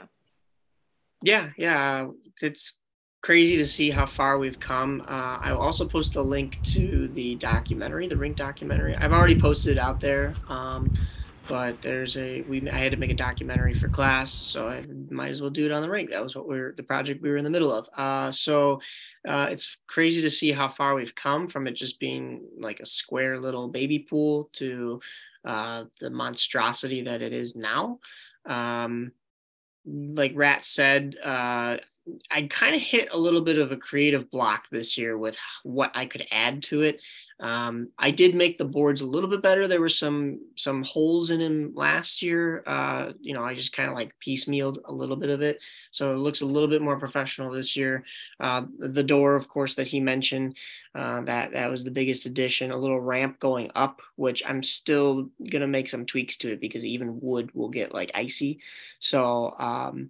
[SPEAKER 2] Yeah, yeah, it's crazy to see how far we've come. Uh, I will also post a link to the documentary, the rink documentary. I've already posted it out there, um, but there's a we I had to make a documentary for class, so I might as well do it on the rink. That was what we're the project we were in the middle of. Uh, so uh, it's crazy to see how far we've come from it just being like a square little baby pool to uh, the monstrosity that it is now. Um, like Rat said, uh, I kind of hit a little bit of a creative block this year with what I could add to it. Um, I did make the boards a little bit better. There were some some holes in them last year. Uh, you know, I just kind of like piecemealed a little bit of it, so it looks a little bit more professional this year. Uh, the door, of course, that he mentioned, uh, that that was the biggest addition. A little ramp going up, which I'm still gonna make some tweaks to it because even wood will get like icy. So. Um,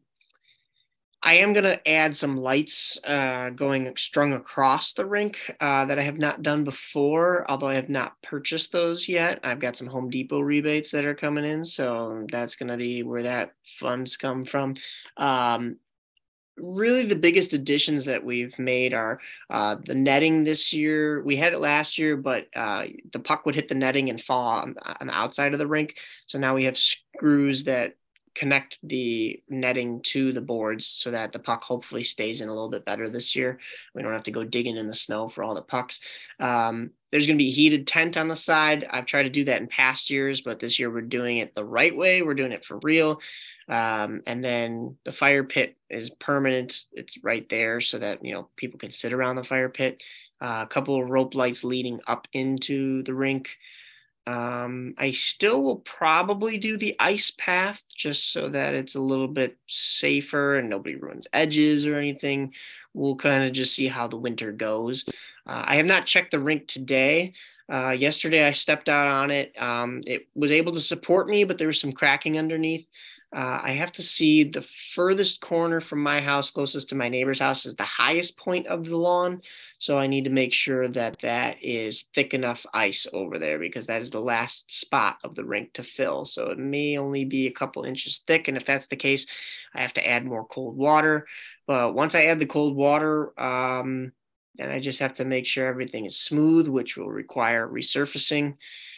[SPEAKER 2] I am going to add some lights uh, going strung across the rink uh, that I have not done before, although I have not purchased those yet. I've got some Home Depot rebates that are coming in, so that's going to be where that funds come from. Um, really, the biggest additions that we've made are uh, the netting this year. We had it last year, but uh, the puck would hit the netting and fall on, on the outside of the rink. So now we have screws that connect the netting to the boards so that the puck hopefully stays in a little bit better this year. We don't have to go digging in the snow for all the pucks. Um, there's going to be a heated tent on the side. I've tried to do that in past years, but this year we're doing it the right way. We're doing it for real. Um, and then the fire pit is permanent. It's right there so that, you know, people can sit around the fire pit. Uh, a couple of rope lights leading up into the rink. Um, I still will probably do the ice path just so that it's a little bit safer and nobody ruins edges or anything. We'll kind of just see how the winter goes. Uh, I have not checked the rink today. Uh, yesterday I stepped out on it. Um, it was able to support me, but there was some cracking underneath. Uh, I have to see the furthest corner from my house, closest to my neighbor's house, is the highest point of the lawn. So I need to make sure that that is thick enough ice over there because that is the last spot of the rink to fill. So it may only be a couple inches thick. And if that's the case, I have to add more cold water. But once I add the cold water, um, then I just have to make sure everything is smooth, which will require resurfacing.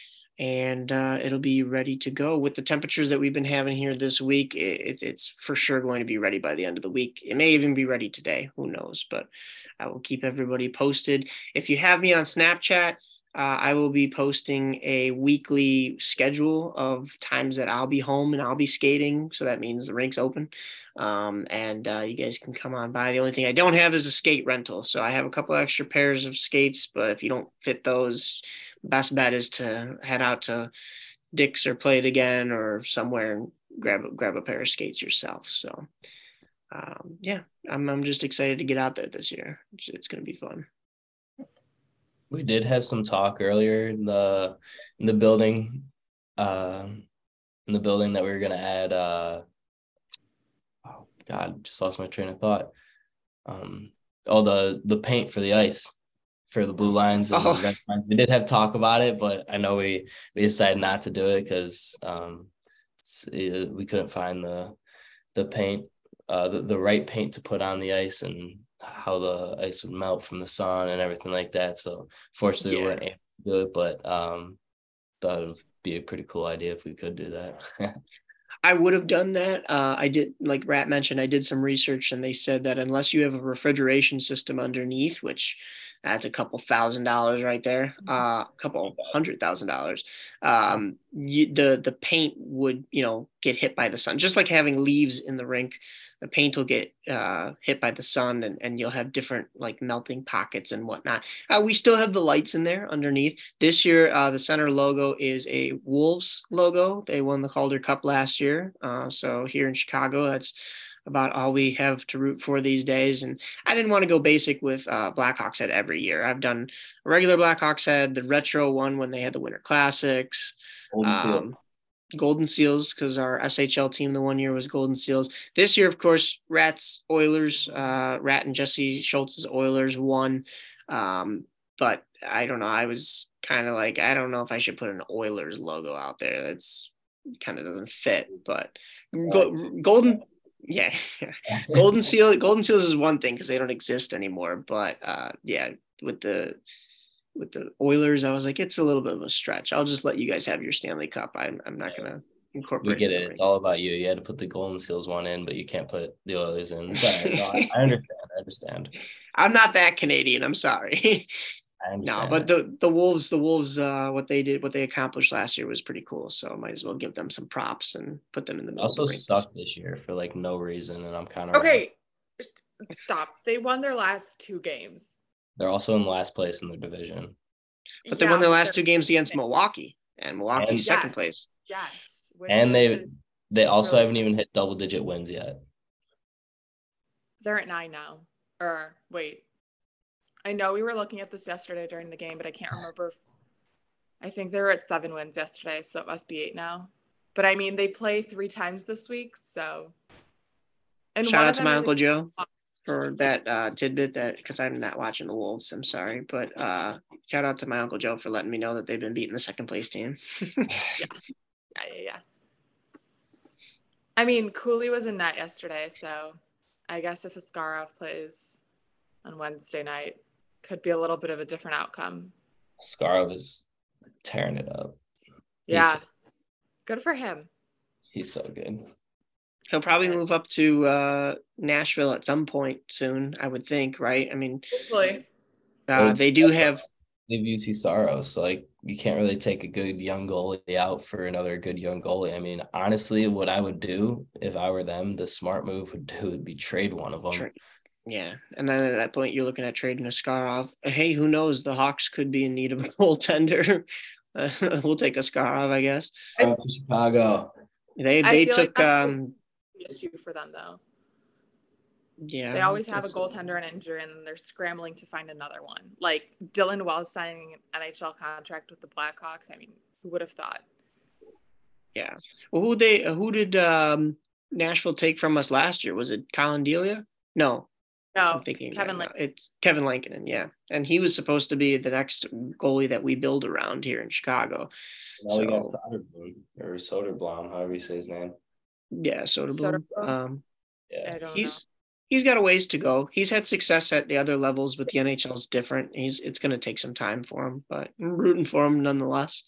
[SPEAKER 2] And uh, it'll be ready to go with the temperatures that we've been having here this week. It, it's for sure going to be ready by the end of the week. It may even be ready today. Who knows? But I will keep everybody posted. If you have me on Snapchat, uh, I will be posting a weekly schedule of times that I'll be home and I'll be skating. So that means the rink's open. Um, and uh, you guys can come on by. The only thing I don't have is a skate rental. So I have a couple extra pairs of skates, but if you don't fit those, best bet is to head out to Dick's or Play It Again or somewhere and grab grab a pair of skates yourself. So um, yeah, I'm I'm just excited to get out there this year. It's, it's going to be fun.
[SPEAKER 4] We did have some talk earlier in the in the building, uh, in the building that we were going to add. Uh, oh God, just lost my train of thought. Um, oh, the the paint for the ice. For the blue lines and
[SPEAKER 2] oh.
[SPEAKER 4] the red lines. We did have talk about it, but I know we we decided not to do it because um it, we couldn't find the the paint uh the, the right paint to put on the ice and how the ice would melt from the sun and everything like that. So fortunately,
[SPEAKER 2] Yeah.
[SPEAKER 4] we weren't able to do it, but um, thought it would be a pretty cool idea if we could do that.
[SPEAKER 2] I would have done that. Uh, I did, like Rat mentioned, I did some research and they said that unless you have a refrigeration system underneath, which that's a couple thousand dollars right there, uh, a couple hundred thousand dollars, um, you, the the paint would, you know, get hit by the sun, just like having leaves in the rink. The paint will get uh, hit by the sun, and, and you'll have different like melting pockets and whatnot. Uh, we still have the lights in there underneath. This year, uh, the center logo is a Wolves logo. They won the Calder Cup last year. Uh, so here in Chicago, that's about all we have to root for these days. And I didn't want to go basic with uh, Blackhawks head every year. I've done a regular Blackhawks head, the retro one when they had the Winter Classics.
[SPEAKER 4] Golden Seals.
[SPEAKER 2] Um, Golden Seals, because our S H L team the one year was Golden Seals. This year, of course, Rat's Oilers, uh, Rat and Jesse Schultz's Oilers won. Um, but I don't know. I was kind of like, I don't know if I should put an Oilers logo out there. That's kind of doesn't fit. But go, Golden, yeah, Golden Seal, Golden Seals is one thing because they don't exist anymore. But uh, yeah, with the with the Oilers, I was like, it's a little bit of a stretch. I'll just let you guys have your Stanley Cup. I'm, I'm not going to incorporate
[SPEAKER 4] We get
[SPEAKER 2] it.
[SPEAKER 4] it. It's all about you. You had to put the Golden Seals one in, but you can't put the Oilers in. Sorry, no, I, I understand. I understand.
[SPEAKER 2] I'm not that Canadian. I'm sorry.
[SPEAKER 4] I understand.
[SPEAKER 2] No, but the, the Wolves, the Wolves, uh, what they did, what they accomplished last year was pretty cool. So I might as well give them some props and put them in the middle.
[SPEAKER 4] Also
[SPEAKER 2] of the
[SPEAKER 4] sucked this year for like no reason, and I'm kind of
[SPEAKER 3] Okay, stop. They won their last two games.
[SPEAKER 4] They're also in last place in their division.
[SPEAKER 2] But they
[SPEAKER 3] Yeah,
[SPEAKER 2] won their
[SPEAKER 3] but
[SPEAKER 2] last
[SPEAKER 3] they're-
[SPEAKER 2] two games against Milwaukee, and Milwaukee's
[SPEAKER 4] And-
[SPEAKER 2] second
[SPEAKER 3] Yes.
[SPEAKER 2] place.
[SPEAKER 3] Yes. which
[SPEAKER 4] And they
[SPEAKER 3] is-
[SPEAKER 4] they
[SPEAKER 3] is
[SPEAKER 4] also
[SPEAKER 3] really-
[SPEAKER 4] haven't even hit double digit wins yet.
[SPEAKER 3] They're at nine now. Or wait. I know we were looking at this yesterday during the game, but I can't remember. If, I think they were at seven wins yesterday, so it must be eight now. But I mean, they play three times this week, so. And
[SPEAKER 2] Shout
[SPEAKER 3] one
[SPEAKER 2] out
[SPEAKER 3] of
[SPEAKER 2] to
[SPEAKER 3] them
[SPEAKER 2] my
[SPEAKER 3] is
[SPEAKER 2] Uncle
[SPEAKER 3] a-
[SPEAKER 2] Joe for that uh, tidbit that because I'm not watching the Wolves. I'm sorry, but uh, shout out to my Uncle Joe for letting me know that they've been beating the second place team.
[SPEAKER 3] Yeah, yeah, yeah. I mean, Cooley was in net yesterday, so I guess if Askarov plays on Wednesday night, could be a little bit of a different outcome.
[SPEAKER 4] Scarlett is tearing it up.
[SPEAKER 3] Yeah,
[SPEAKER 4] He's,
[SPEAKER 3] good for him.
[SPEAKER 4] he's so good.
[SPEAKER 2] He'll probably
[SPEAKER 3] Yes.
[SPEAKER 2] move up to uh, Nashville at some point soon, I would think, right? I mean,
[SPEAKER 3] Hopefully.
[SPEAKER 2] uh,
[SPEAKER 4] It's-
[SPEAKER 2] they do have
[SPEAKER 4] They've U C Saros. Like, you can't really take a good young goalie out for another good young goalie. I mean, honestly, what I would do if I were them, the smart move would do would be trade one of them.
[SPEAKER 2] Tra- yeah, and then at that point, you're looking at trading Askarov. Hey, who knows? The Hawks could be in need of a goaltender. Uh, we'll take Askarov, I guess.
[SPEAKER 4] Come to Chicago.
[SPEAKER 2] They
[SPEAKER 3] I
[SPEAKER 2] they
[SPEAKER 3] feel like
[SPEAKER 2] took
[SPEAKER 3] that's the
[SPEAKER 2] um
[SPEAKER 3] issue for them, though.
[SPEAKER 2] yeah.
[SPEAKER 3] They always have a
[SPEAKER 2] that's-
[SPEAKER 3] goaltender and injury, and then they're scrambling to find another one. Like Dylan Wells signing an N H L contract with the Blackhawks. I mean, who would have thought?
[SPEAKER 2] Yeah. Well, who they who did um Nashville take from us last year? Was it Colin Delia? No,
[SPEAKER 3] No,
[SPEAKER 2] I'm thinking
[SPEAKER 3] Kevin
[SPEAKER 2] that now.
[SPEAKER 3] Link.
[SPEAKER 2] It's Kevin Lankinen, yeah. And he was supposed to be the next goalie that we build around here in Chicago.
[SPEAKER 4] Now we got
[SPEAKER 2] So-
[SPEAKER 4] Soderblom, or Soderblom, however you say his name.
[SPEAKER 2] Yeah, Soderblom.
[SPEAKER 3] Soderblom?
[SPEAKER 2] Um
[SPEAKER 4] Yeah.
[SPEAKER 3] I don't
[SPEAKER 2] he's he's got a ways to go. He's had success at the other levels, but the N H L is different. He's it's gonna take some time for him, but I'm rooting for him nonetheless.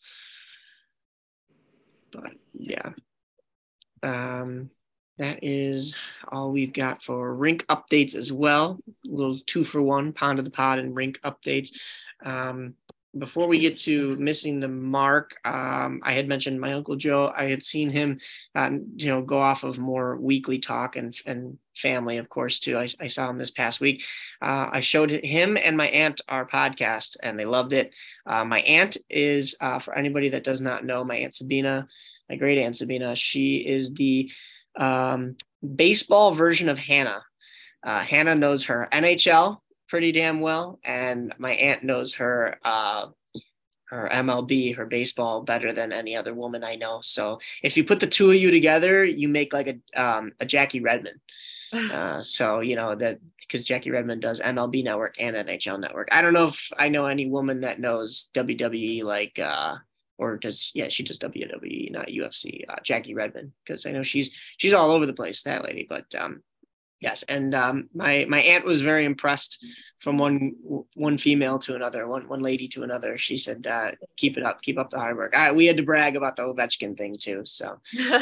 [SPEAKER 2] But yeah. Um that is all we've got for rink updates as well. A little two for one, pound of the pod and rink updates. Um, before we get to missing the mark, um, I had mentioned my Uncle Joe. I had seen him, uh, you know, go off of more weekly talk and and family, of course, too. I, I saw him this past week. Uh, I showed him and my aunt our podcast, and they loved it. Uh, my aunt is, uh, for anybody that does not know, my Aunt Sabina, my great Aunt Sabina, she is the um, baseball version of Hannah. Uh, Hannah knows her N H L pretty damn well, and my aunt knows her uh, her M L B, her baseball, better than any other woman I know. So if you put the two of you together, you make like a um, a Jackie Redmond. Uh, so you know that because Jackie Redmond does M L B Network and N H L Network. I don't know if I know any woman that knows W W E like. Uh, or does yeah she does W W E, not U F C, uh, Jackie Redmond, because I know she's she's all over the place, that lady. But um Yes, and um, my my aunt was very impressed from one one female to another, one one lady to another. She said, uh, "Keep it up, keep up the hard work." I, we had to brag about the Ovechkin thing too. So,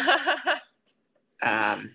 [SPEAKER 2] um,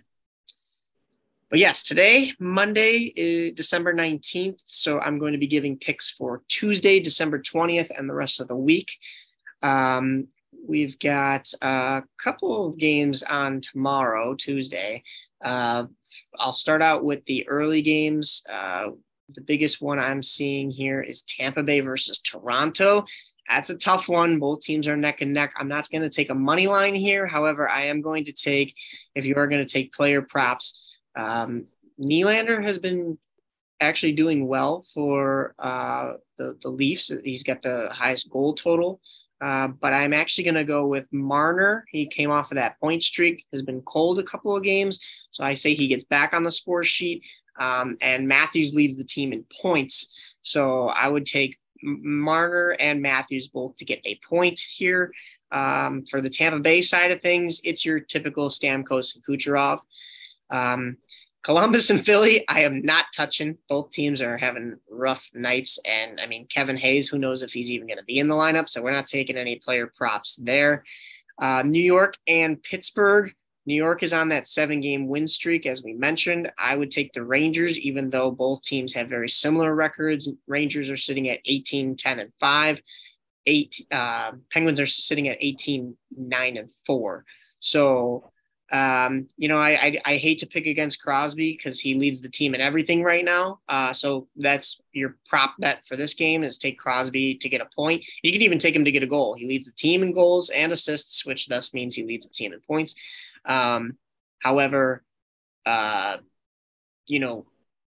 [SPEAKER 2] but yes, today Monday is December nineteenth. So I'm going to be giving picks for Tuesday, December twentieth, and the rest of the week. Um, we've got a couple of games on tomorrow, Tuesday. Uh, I'll start out with the early games. Uh, the biggest one I'm seeing here is Tampa Bay versus Toronto. That's a tough one. Both teams are neck and neck. I'm not going to take a money line here. However, I am going to take, if you are going to take player props, um, Nylander has been actually doing well for uh, the, the Leafs. He's got the highest goal total. Uh, but I'm actually going to go with Marner. He came off of that point streak, has been cold a couple of games. So I say he gets back on the score sheet. Um, and Matthews leads the team in points. So I would take Marner and Matthews both to get a point here. Um, for the Tampa Bay side of things, it's your typical Stamkos and Kucherov. Um, Columbus and Philly, I am not touching. Both teams are having rough nights. And, I mean, Kevin Hayes, who knows if he's even going to be in the lineup. So we're not taking any player props there. Uh, New York and Pittsburgh. New York is on that seven-game win streak, as we mentioned. I would take the Rangers, even though both teams have very similar records. Rangers are sitting at eighteen, ten, and five. Eight, uh, Penguins are sitting at eighteen, nine, and four. So, Um, you know, I, I I hate to pick against Crosby because he leads the team in everything right now. Uh, so that's your prop bet for this game is take Crosby to get a point. You can even take him to get a goal. He leads the team in goals and assists, which thus means he leads the team in points. Um, however, uh, you know,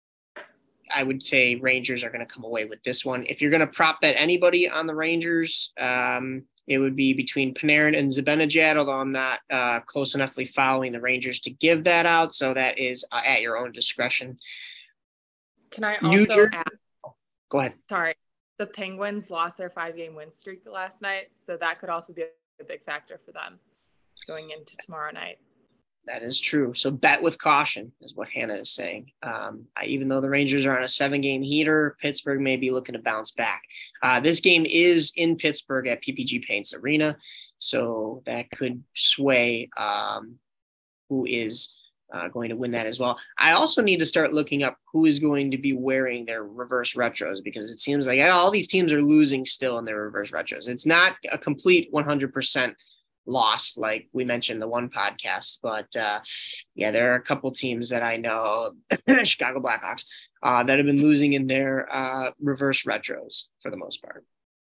[SPEAKER 2] I would say Rangers are going to come away with this one. If you're going to prop bet anybody on the Rangers, um, it would be between Panarin and Zibanejad, although I'm not uh, close enoughly following the Rangers to give that out. So that is uh, at your own discretion.
[SPEAKER 3] Can I
[SPEAKER 2] New
[SPEAKER 3] also
[SPEAKER 2] Jer-
[SPEAKER 3] add?
[SPEAKER 2] Go ahead.
[SPEAKER 3] Sorry. The Penguins lost their five-game win streak last night, so that could also be a big factor for them going into tomorrow night.
[SPEAKER 2] That is true. So bet with caution is what Hannah is saying. Um, I, even though the Rangers are on a seven-game heater, Pittsburgh may be looking to bounce back. Uh, this game is in Pittsburgh at P P G Paints Arena, so that could sway um, who is uh, going to win that as well. I also need to start looking up who is going to be wearing their reverse retros because it seems like all these teams are losing still in their reverse retros. It's not a complete one hundred percent lost like we mentioned the one podcast, but uh yeah there are a couple teams that I know Chicago Blackhawks uh that have been losing in their uh reverse retros for the most part.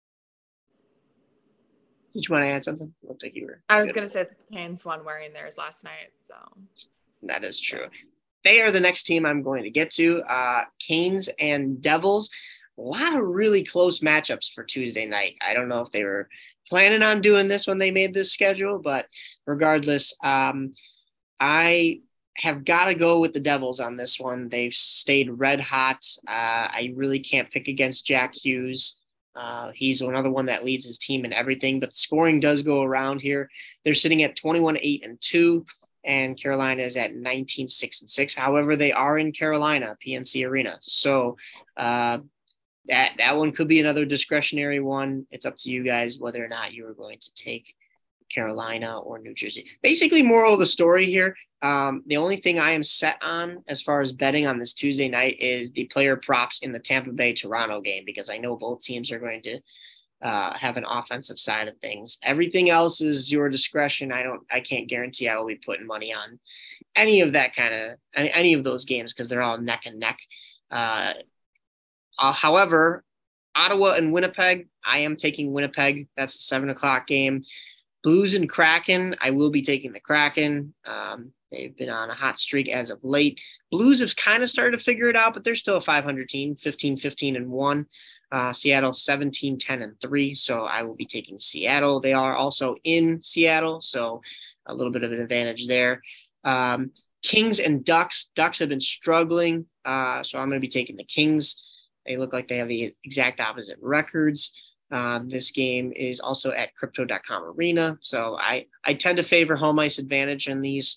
[SPEAKER 2] Did you want to add something? Looked like you were
[SPEAKER 3] I was going to say the Canes won wearing theirs last night, so
[SPEAKER 2] that is true. They are the next team I'm going to get to. uh Canes and Devils, a lot of really close matchups for Tuesday night. I don't know if they were planning on doing this when they made this schedule, but regardless, um, I have got to go with the Devils on this one. They've stayed red hot. Uh, I really can't pick against Jack Hughes. Uh, he's another one that leads his team in everything, but scoring does go around here. They're sitting at twenty-one, eight, and two, and Carolina is at nineteen, six, and six. However, they are in Carolina, P N C Arena. So, uh, That that one could be another discretionary one. It's up to you guys whether or not you are going to take Carolina or New Jersey. Basically, moral of the story here, um, the only thing I am set on as far as betting on this Tuesday night is the player props in the Tampa Bay-Toronto game because I know both teams are going to uh, have an offensive side of things. Everything else is your discretion. I don't, I can't guarantee I will be putting money on any of that kind of, any, any of those games because they're all neck and neck. Uh, Uh, however, Ottawa and Winnipeg, I am taking Winnipeg. That's the seven o'clock game. Blues and Kraken, I will be taking the Kraken. Um, they've been on a hot streak as of late. Blues have kind of started to figure it out, but they're still a five hundred team, fifteen, fifteen, and one. Uh, Seattle, seventeen, ten, and three. So I will be taking Seattle. They are also in Seattle, so a little bit of an advantage there. Um, Kings and Ducks. Ducks have been struggling, uh, so I'm going to be taking the Kings. They look like they have the exact opposite records. Um, this game is also at crypto dot com arena. So I, I tend to favor home ice advantage in these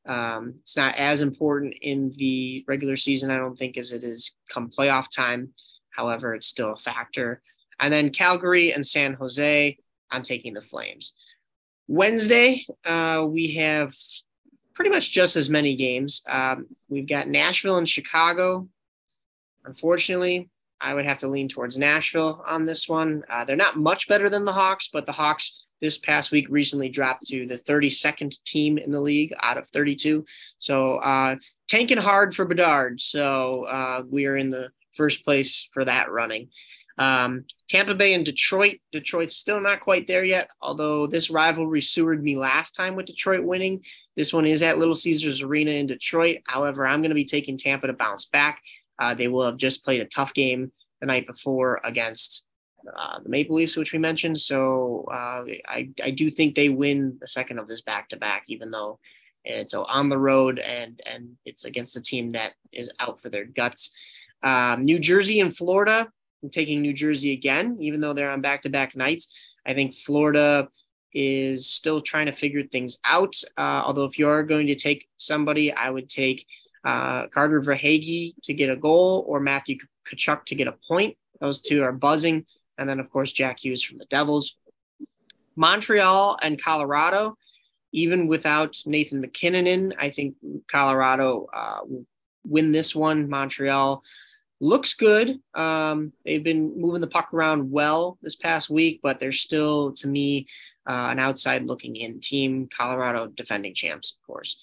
[SPEAKER 2] Um, it's not as important in the regular season, I don't think, as it is come playoff time. However, it's still a factor. And then Calgary and San Jose, I'm taking the Flames. Wednesday, uh, we have pretty much just as many games. Um, we've got Nashville and Chicago. Unfortunately, I would have to lean towards Nashville on this one. Uh, they're not much better than the Hawks, but the Hawks this past week recently dropped to the thirty-second team in the league out of thirty-two. So uh, tanking hard for Bedard. So uh, we are in the first place for that running. Um, Tampa Bay and Detroit. Detroit's still not quite there yet, although this rivalry sewered me last time with Detroit winning. This one is at Little Caesars Arena in Detroit. However, I'm going to be taking Tampa to bounce back. Uh, they will have just played a tough game the night before against uh, the Maple Leafs, which we mentioned. So uh, I, I do think they win the second of this back-to-back, even though it's on the road and, and it's against a team that is out for their guts. Um, New Jersey and Florida. I'm taking New Jersey again, even though they're on back-to-back nights. I think Florida is still trying to figure things out. Uh, although if you are going to take somebody, I would take uh, Carter Verhaeghe to get a goal or Matthew Tkachuk to get a point. Those two are buzzing. And then, of course, Jack Hughes from the Devils. Montreal and Colorado, even without Nathan McKinnon in, I think Colorado uh, will win this one. Montreal looks good. Um, they've been moving the puck around well this past week, but they're still, to me, uh, an outside looking in team. Colorado defending champs, of course.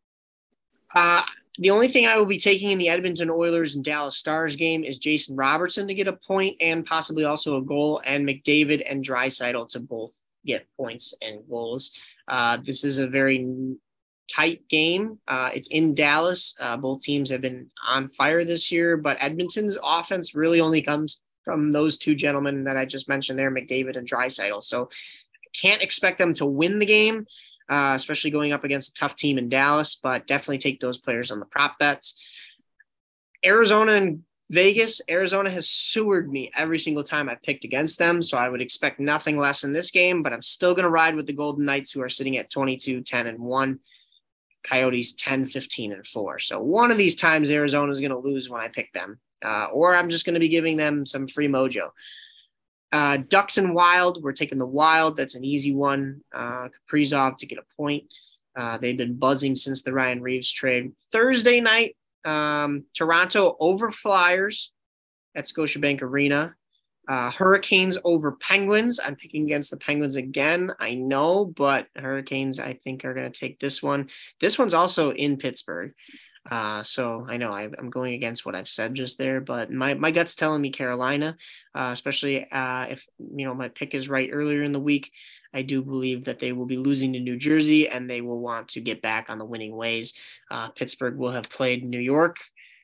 [SPEAKER 2] Uh, the only thing I will be taking in the Edmonton Oilers and Dallas Stars game is Jason Robertson to get a point and possibly also a goal, and McDavid and Draisaitl to both get points and goals. Uh, this is a very tight game. Uh, it's in Dallas. Uh, both teams have been on fire this year, but Edmonton's offense really only comes from those two gentlemen that I just mentioned there, McDavid and Draisaitl. So can't expect them to win the game, uh, especially going up against a tough team in Dallas, but definitely take those players on the prop bets. Arizona and Vegas. Arizona has sewered me every single time I've picked against them, so I would expect nothing less in this game, but I'm still going to ride with the Golden Knights, who are sitting at twenty-two, ten, and one. Coyotes ten, fifteen, and four. So one of these times Arizona is going to lose when I pick them, uh, or I'm just going to be giving them some free mojo. Uh, Ducks and Wild. We're taking the Wild. That's an easy one. Uh, Kaprizov to get a point. Uh, they've been buzzing since the Ryan Reeves trade. Thursday night, um, Toronto over Flyers at Scotiabank Arena. Uh, Hurricanes over Penguins. I'm picking against the Penguins again. I know, but Hurricanes, I think, are going to take this one. This one's also in Pittsburgh. Uh, so I know I, I'm going against what I've said just there, but my, my gut's telling me Carolina, uh, especially uh, if, you know, my pick is right earlier in the week. I do believe that they will be losing to New Jersey and they will want to get back on the winning ways. Uh, Pittsburgh will have played New York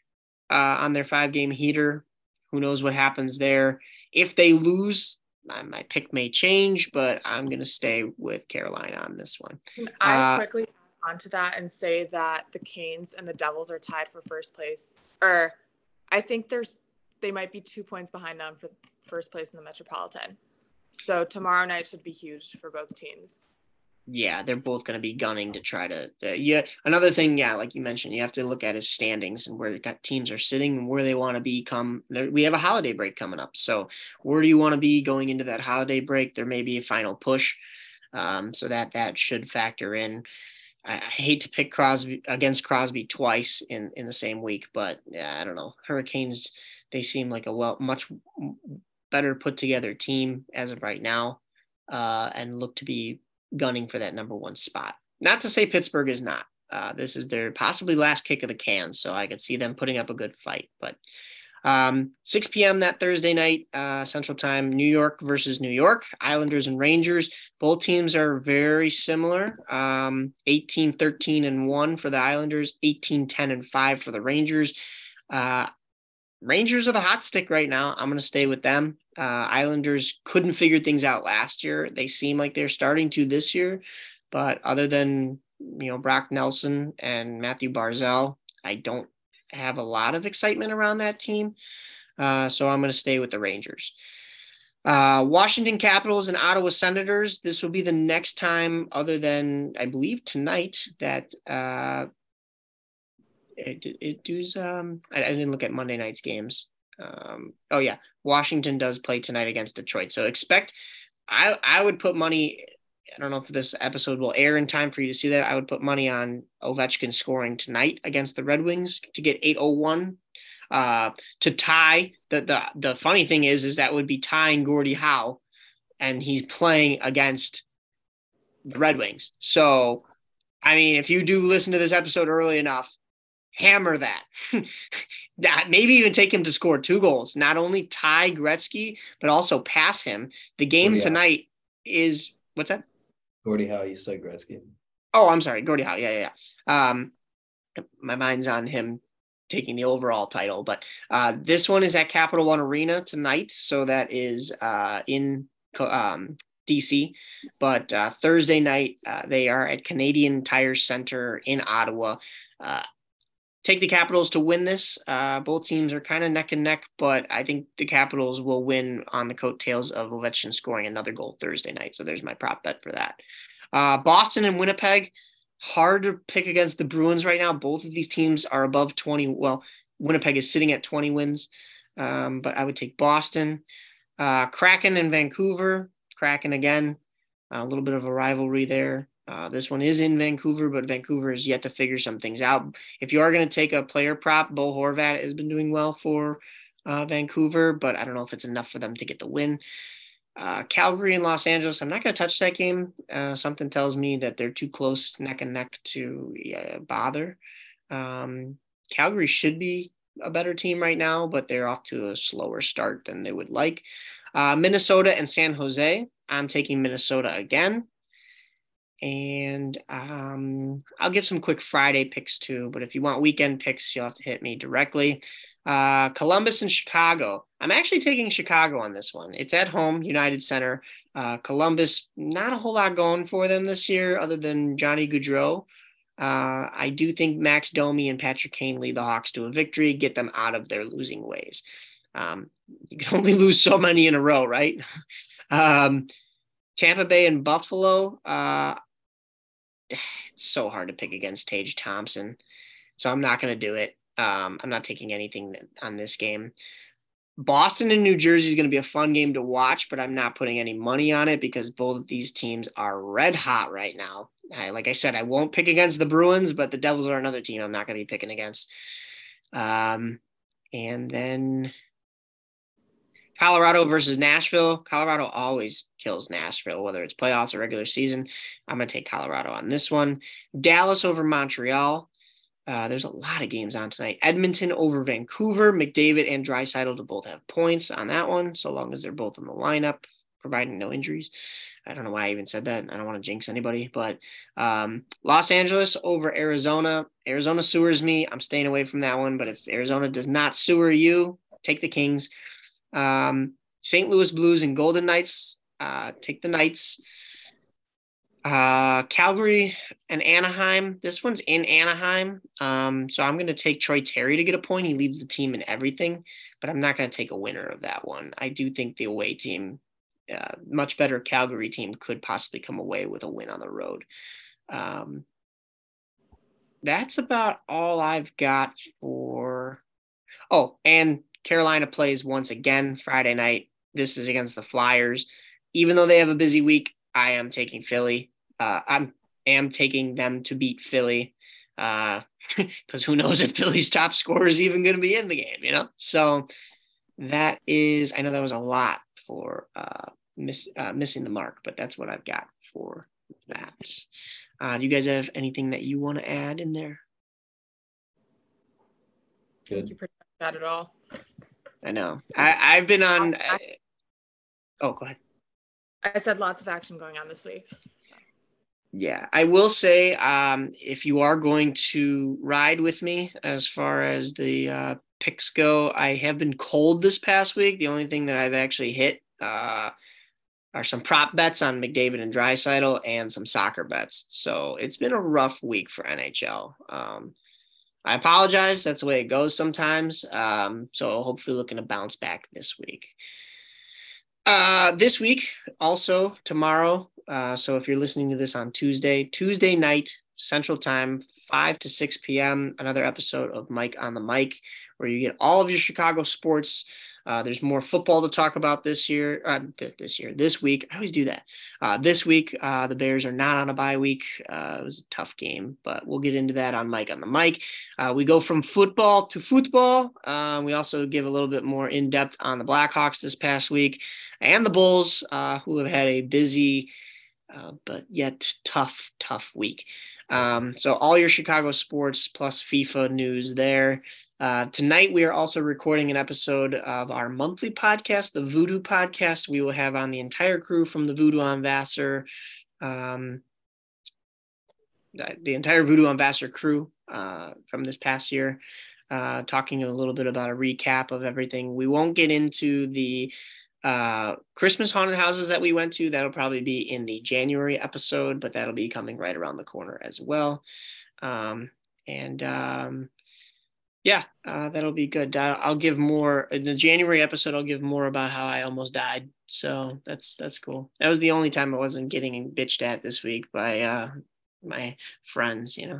[SPEAKER 2] uh, on their five-game heater. Who knows what happens there? If they lose, my pick may change, but I'm going to stay with Carolina on this one.
[SPEAKER 3] Can I
[SPEAKER 2] Uh,
[SPEAKER 3] quickly add on to that and say that the Canes and the Devils are tied for first place. Or I think there's they might be two points behind them for first place in the Metropolitan. So tomorrow night should be huge for both teams.
[SPEAKER 2] Yeah, they're both going to be gunning to try to. Uh, yeah, another thing, yeah, like you mentioned, you have to look at his standings and where the teams are sitting and where they want to be. Come, we have a holiday break coming up, so where do you want to be going into that holiday break? There may be a final push, um, so that that should factor in. I, I hate to pick Crosby against Crosby twice in in the same week, but yeah, I don't know. Hurricanes, they seem like a well much better put together team as of right now, uh, and look to be gunning for that number one spot. Not to say Pittsburgh is not. Uh, this is their possibly last kick of the can, so I could see them putting up a good fight. But um, six p.m. that Thursday night, uh, Central Time, New York versus New York, Islanders and Rangers. Both teams are very similar. Um, eighteen, thirteen, and one for the Islanders, eighteen, ten, and five for the Rangers. Uh, Rangers are the hot stick right now. I'm going to stay with them. Uh, Islanders couldn't figure things out last year. They seem like they're starting to this year, but other than, you know, Brock Nelson and Matthew Barzal, I don't have a lot of excitement around that team. Uh, so I'm going to stay with the Rangers. Uh, Washington Capitals and Ottawa Senators. This will be the next time, other than I believe tonight, that uh, it it does. Um, I, I didn't look at Monday night's games. Um, oh yeah, Washington does play tonight against Detroit. So expect. I I would put money. I don't know if this episode will air in time for you to see that. I would put money on Ovechkin scoring tonight against the Red Wings to get eight oh one. Uh, to tie. The, the the funny thing is, is that would be tying Gordie Howe, and he's playing against the Red Wings. So, I mean, if you do listen to this episode early enough, hammer that. That maybe even take him to score two goals. Not only tie Gretzky, but also pass him. The game
[SPEAKER 4] Gordie
[SPEAKER 2] tonight Howe. is what's that?
[SPEAKER 4] Gordie Howe, you said Gretzky.
[SPEAKER 2] Oh, I'm sorry, Gordie Howe. Yeah, yeah, yeah. Um, my mind's on him taking the overall title, but uh, this one is at Capital One Arena tonight. So that is uh, in um, D C, but uh, Thursday night, uh, they are at Canadian Tire Center in Ottawa. Uh, take the Capitals to win this. Uh, both teams are kind of neck and neck, but I think the Capitals will win on the coattails of Ovechkin scoring another goal Thursday night. So there's my prop bet for that. Uh, Boston and Winnipeg. Hard to pick against the Bruins right now. Both of these teams are above twenty. Well, Winnipeg is sitting at twenty wins, um, but I would take Boston. Uh, Kraken and Vancouver. Kraken again, a little bit of a rivalry there. Uh, this one is in Vancouver, but Vancouver is yet to figure some things out. If you are going to take a player prop, Bo Horvat has been doing well for uh, Vancouver, but I don't know if it's enough for them to get the win. Uh, Calgary and Los Angeles, I'm not going to touch that game. Uh, something tells me that they're too close neck and neck to uh, bother. Um, Calgary should be a better team right now, but they're off to a slower start than they would like. Uh, Minnesota and San Jose, I'm taking Minnesota again. And um, I'll give some quick Friday picks too, but if you want weekend picks, you'll have to hit me directly. Uh, Columbus and Chicago. I'm actually taking Chicago on this one. It's at home, United Center. Uh, Columbus, not a whole lot going for them this year other than Johnny Gaudreau. Uh, I do think Max Domi and Patrick Kane lead the Hawks to a victory, get them out of their losing ways. Um, you can only lose so many in a row, right? um, Tampa Bay and Buffalo. Uh, it's so hard to pick against Tage Thompson, so I'm not going to do it. Um, I'm not taking anything on this game. Boston and New Jersey is going to be a fun game to watch, but I'm not putting any money on it because both of these teams are red hot right now. I, like I said, I won't pick against the Bruins, but the Devils are another team I'm not going to be picking against. Um, and then Colorado versus Nashville. Colorado always kills Nashville, whether it's playoffs or regular season. I'm going to take Colorado on this one. Dallas over Montreal. Uh, there's a lot of games on tonight. Edmonton over Vancouver. McDavid and Draisaitl to both have points on that one, so long as they're both in the lineup, providing no injuries. I don't know why I even said that. I don't want to jinx anybody. But um, Los Angeles over Arizona. Arizona sewers me. I'm staying away from that one. But if Arizona does not sewer you, take the Kings. Um, Saint Louis Blues and Golden Knights. Uh, take the Knights. Uh, Calgary and Anaheim. This one's in Anaheim. Um, so I'm going to take Troy Terry to get a point. He leads the team in everything, but I'm not going to take a winner of that one. I do think the away team, uh, much better Calgary team, could possibly come away with a win on the road. Um, that's about all I've got for, oh, and Carolina plays once again Friday night. This is against the Flyers. Even though they have a busy week, I am taking Philly. Uh, I'm am taking them to beat Philly because uh, who knows if Philly's top scorer is even going to be in the game, you know? So that is, I know that was a lot for uh, miss, uh, missing the mark, but that's what I've got for that. Uh, do you guys have anything that you want to add in there?
[SPEAKER 3] Good. Thank you for that at all.
[SPEAKER 2] I know. I, I've been on. I, oh, go ahead.
[SPEAKER 3] I said lots of action going on this week. So.
[SPEAKER 2] Yeah, I will say um, if you are going to ride with me as far as the uh, picks go, I have been cold this past week. The only thing that I've actually hit uh, are some prop bets on McDavid and Draisaitl and some soccer bets. So it's been a rough week for N H L. Um, I apologize. That's the way it goes sometimes. Um, so hopefully looking to bounce back this week. Uh, this week, also tomorrow. Uh, so if you're listening to this on Tuesday, Tuesday night, Central Time, five to six p.m., another episode of Mike on the Mic, where you get all of your Chicago sports. Uh, there's more football to talk about this year, uh, th- this year, this week. I always do that. Uh, this week, uh, the Bears are not on a bye week. Uh, it was a tough game, but we'll get into that on Mike on the Mic. Uh, we go from football to football. Uh, we also give a little bit more in depth on the Blackhawks this past week and the Bulls, uh, who have had a busy uh, but yet tough, tough week. Um, so all your Chicago sports plus FIFA news there. Uh, tonight, we are also recording an episode of our monthly podcast, the Voodoo Podcast. We will have on the entire crew from the Voodoo on Vassar, um, the entire Voodoo on Vassar crew uh, from this past year, uh, talking a little bit about a recap of everything. We won't get into the uh, Christmas haunted houses that we went to. That'll probably be in the January episode, but that'll be coming right around the corner as well. Um, and um, Yeah, uh, that'll be good. Uh, I'll give more in the January episode. I'll give more about how I almost died. So that's that's cool. That was the only time I wasn't getting bitched at this week by uh, my friends. You know,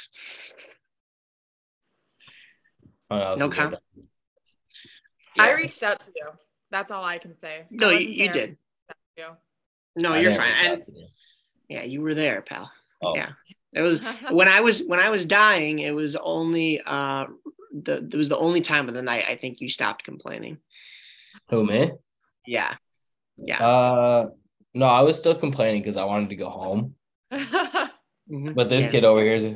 [SPEAKER 2] no comment.
[SPEAKER 3] Yeah. I reached out to you. That's all I can say.
[SPEAKER 2] No, you, you did. You. No,
[SPEAKER 4] I
[SPEAKER 2] you're fine. And, yeah, you were there, pal.
[SPEAKER 4] Oh.
[SPEAKER 2] Yeah. It was when I was when I was dying. It was only uh the it was the only time of the night I think you stopped complaining.
[SPEAKER 4] Who, me?
[SPEAKER 2] Yeah, yeah.
[SPEAKER 4] Uh, no, I was still complaining because I wanted to go home. But this
[SPEAKER 2] yeah.
[SPEAKER 4] kid over here is.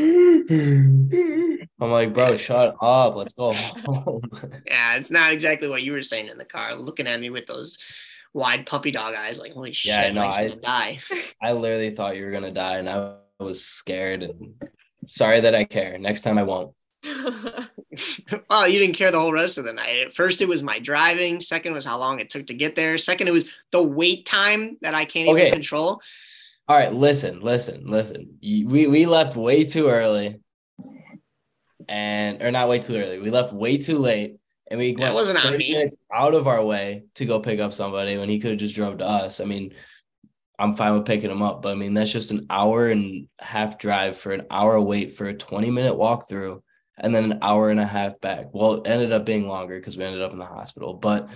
[SPEAKER 4] I'm like, bro, shut up. Let's go home.
[SPEAKER 2] Yeah, it's not exactly what you were saying in the car, looking at me with those wide puppy dog eyes, like holy shit,
[SPEAKER 4] yeah, no,
[SPEAKER 2] Mike's
[SPEAKER 4] I
[SPEAKER 2] gonna die.
[SPEAKER 4] I literally thought you were gonna die, and I was scared. And sorry that I care. Next time I won't.
[SPEAKER 2] Well, you didn't care the whole rest of the night. At first, it was my driving. Second was how long it took to get there. Second, it was the wait time that I can't
[SPEAKER 4] Okay.
[SPEAKER 2] even control.
[SPEAKER 4] All right, listen, listen, listen. We we left way too early, and or not way too early. We left way too late, and we
[SPEAKER 2] That
[SPEAKER 4] went
[SPEAKER 2] wasn't on
[SPEAKER 4] thirty
[SPEAKER 2] me.
[SPEAKER 4] minutes out of our way to go pick up somebody when he could have just drove to us. I mean, I'm fine with picking him up, but I mean that's just an hour and a half drive for an hour wait for a twenty minute walk through, and then an hour and a half back. Well, it ended up being longer because we ended up in the hospital, but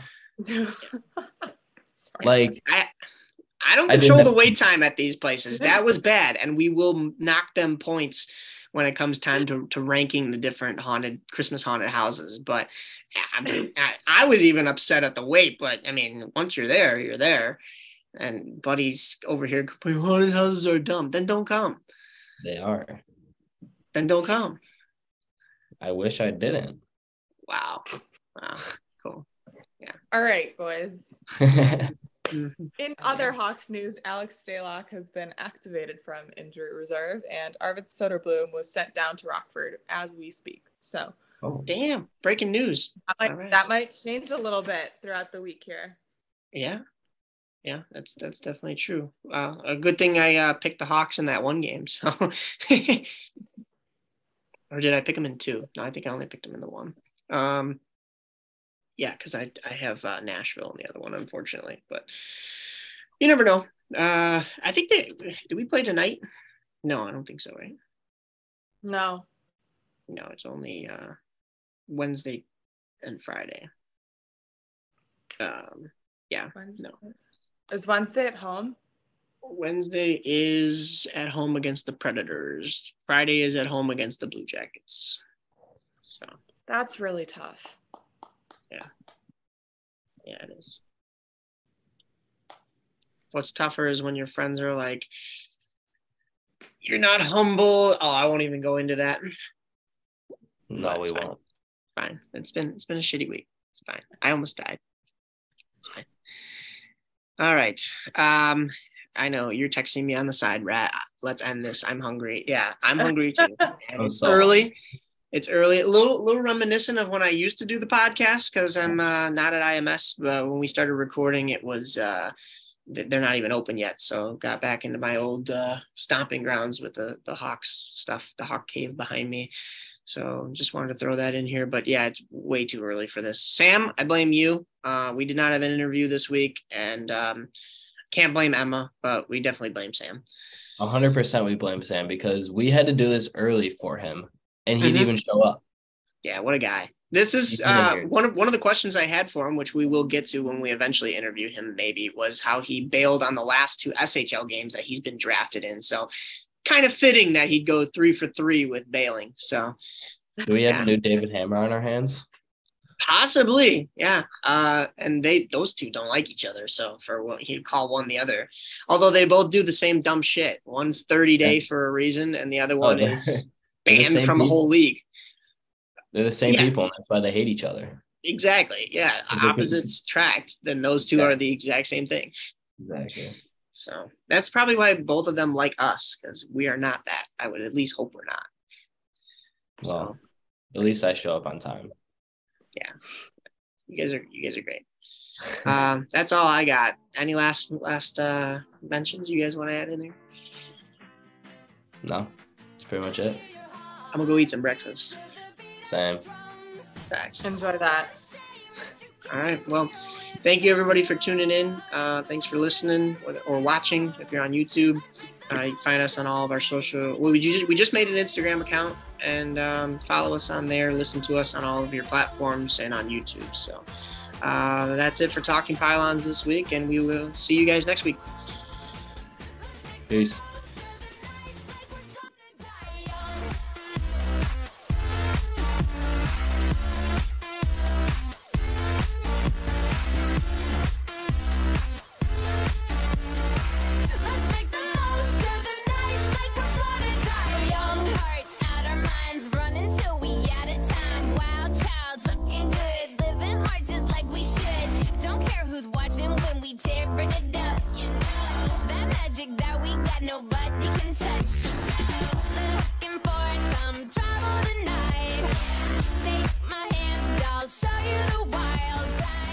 [SPEAKER 4] like
[SPEAKER 2] I I don't
[SPEAKER 4] I didn't
[SPEAKER 2] control
[SPEAKER 4] have
[SPEAKER 2] the
[SPEAKER 4] to-
[SPEAKER 2] wait time at these places. That was bad, and we will knock them points when it comes time to, to ranking the different haunted Christmas haunted houses. But I, mean, I, I was even upset at the wait. But I mean, once you're there, you're there. And Buddy's over here complaining, haunted houses are dumb. Then don't come.
[SPEAKER 4] they are.
[SPEAKER 2] Then don't come.
[SPEAKER 4] I wish I didn't.
[SPEAKER 2] Wow. Wow. Cool.
[SPEAKER 3] All right, boys.
[SPEAKER 2] Mhm.
[SPEAKER 3] In other Hawks news, Alex Stalock has been activated from injury reserve, and Arvid Soderblom was sent down to Rockford as we speak. So
[SPEAKER 4] Oh,
[SPEAKER 2] Damn. Breaking news.
[SPEAKER 3] that might,
[SPEAKER 2] All right.
[SPEAKER 3] that might change a little bit throughout the week here.
[SPEAKER 2] Yeah. Yeah, that's that's definitely true. Uh, a good thing I uh, picked the Hawks in that one game. So, or did I pick them in two? No, I think I only picked them in the one. Um, yeah, because I I have uh, Nashville in the other one, unfortunately. But you never know. Uh, I think they did we play tonight? No, I don't think so. Right?
[SPEAKER 3] No.
[SPEAKER 2] No, it's only uh, Wednesday and Friday. Um, yeah,
[SPEAKER 3] Wednesday.
[SPEAKER 2] no.
[SPEAKER 3] Is Wednesday at home?
[SPEAKER 2] Wednesday is at home against the Predators. Friday is at home against the Blue Jackets. So
[SPEAKER 3] That's really tough.
[SPEAKER 2] yeah, it is. What's tougher is when your friends are like, "You're not humble." Oh, I won't even go into that.
[SPEAKER 4] no,
[SPEAKER 2] It's
[SPEAKER 4] we
[SPEAKER 2] fine.
[SPEAKER 4] won't.
[SPEAKER 2] Fine. It's been it's been a shitty week. It's fine. I almost died. It's fine. All right. Um, I know you're texting me on the side, Rat. Let's end this. I'm hungry. Yeah, I'm hungry too. And
[SPEAKER 4] I'm
[SPEAKER 2] it's
[SPEAKER 4] so
[SPEAKER 2] early. It's early. A little little reminiscent of when I used to do the podcast because I'm uh, not at I M S. But when we started recording, it was uh, th- they're not even open yet. So got back into my old uh, stomping grounds with the the Hawks stuff, the Hawk Cave behind me. So just wanted to throw that in here. But yeah, it's way too early for this. Sam, I blame you. Uh, we did not have an interview this week, and um, can't blame Emma, but we definitely blame Sam.
[SPEAKER 4] one hundred percent we blame Sam because we had to do this early for him, and he'd
[SPEAKER 2] Mhm.
[SPEAKER 4] even show up.
[SPEAKER 2] Yeah, what a guy. This is
[SPEAKER 4] He's
[SPEAKER 2] uh,
[SPEAKER 4] weird.
[SPEAKER 2] one of one of the questions I had for him, which we will get to when we eventually interview him, maybe, was how he bailed on the last two S H L games that he's been drafted in. So kind of fitting that he'd go three for three with bailing. So
[SPEAKER 4] Do we have
[SPEAKER 2] Yeah.
[SPEAKER 4] a new David Hammer on our hands?
[SPEAKER 2] possibly, yeah. Uh, and they those two don't like each other. So for what he'd call one the other, although they both do the same dumb shit. One's thirty day for a reason, and the other one
[SPEAKER 4] they're-
[SPEAKER 2] is
[SPEAKER 4] they're the
[SPEAKER 2] banned
[SPEAKER 4] same
[SPEAKER 2] from the whole
[SPEAKER 4] people.
[SPEAKER 2] league.
[SPEAKER 4] They're the same
[SPEAKER 2] Yeah.
[SPEAKER 4] people, and that's why they hate each other.
[SPEAKER 2] Exactly. Yeah.
[SPEAKER 4] Because they-
[SPEAKER 2] Opposites tracked. Then those two
[SPEAKER 4] Yeah.
[SPEAKER 2] are the exact same thing.
[SPEAKER 4] Exactly.
[SPEAKER 2] So that's probably why both of them like us, because we are not that. I would at least hope we're not.
[SPEAKER 4] Well,
[SPEAKER 2] So
[SPEAKER 4] at least I show up on time.
[SPEAKER 2] you guys are you guys are great. Um, that's all I got. Any last last uh, mentions you guys want to add in there?
[SPEAKER 4] No, that's pretty much it.
[SPEAKER 2] I'm gonna go eat some breakfast.
[SPEAKER 4] Same.
[SPEAKER 2] Facts.
[SPEAKER 3] Enjoy that.
[SPEAKER 2] All right. Well, thank you everybody for tuning in. Uh, thanks for listening or, or watching. If you're on YouTube, uh, you can find us on all of our social. Well, we just we just made an Instagram account, and um, follow us on there. Listen to us on all of your platforms and on YouTube. So uh, that's it for Talking Pylons this week, and we will see you guys next week.
[SPEAKER 4] Peace.
[SPEAKER 9] Let's make the most of the night like a prototype. Young hearts, out our minds, running till we out of time. Wild child, looking good, living hard just like we should. Don't care who's watching when we tearing it up. You know that magic that we got, nobody can touch. Looking for some trouble tonight. Take my hand, I'll show you the wild side.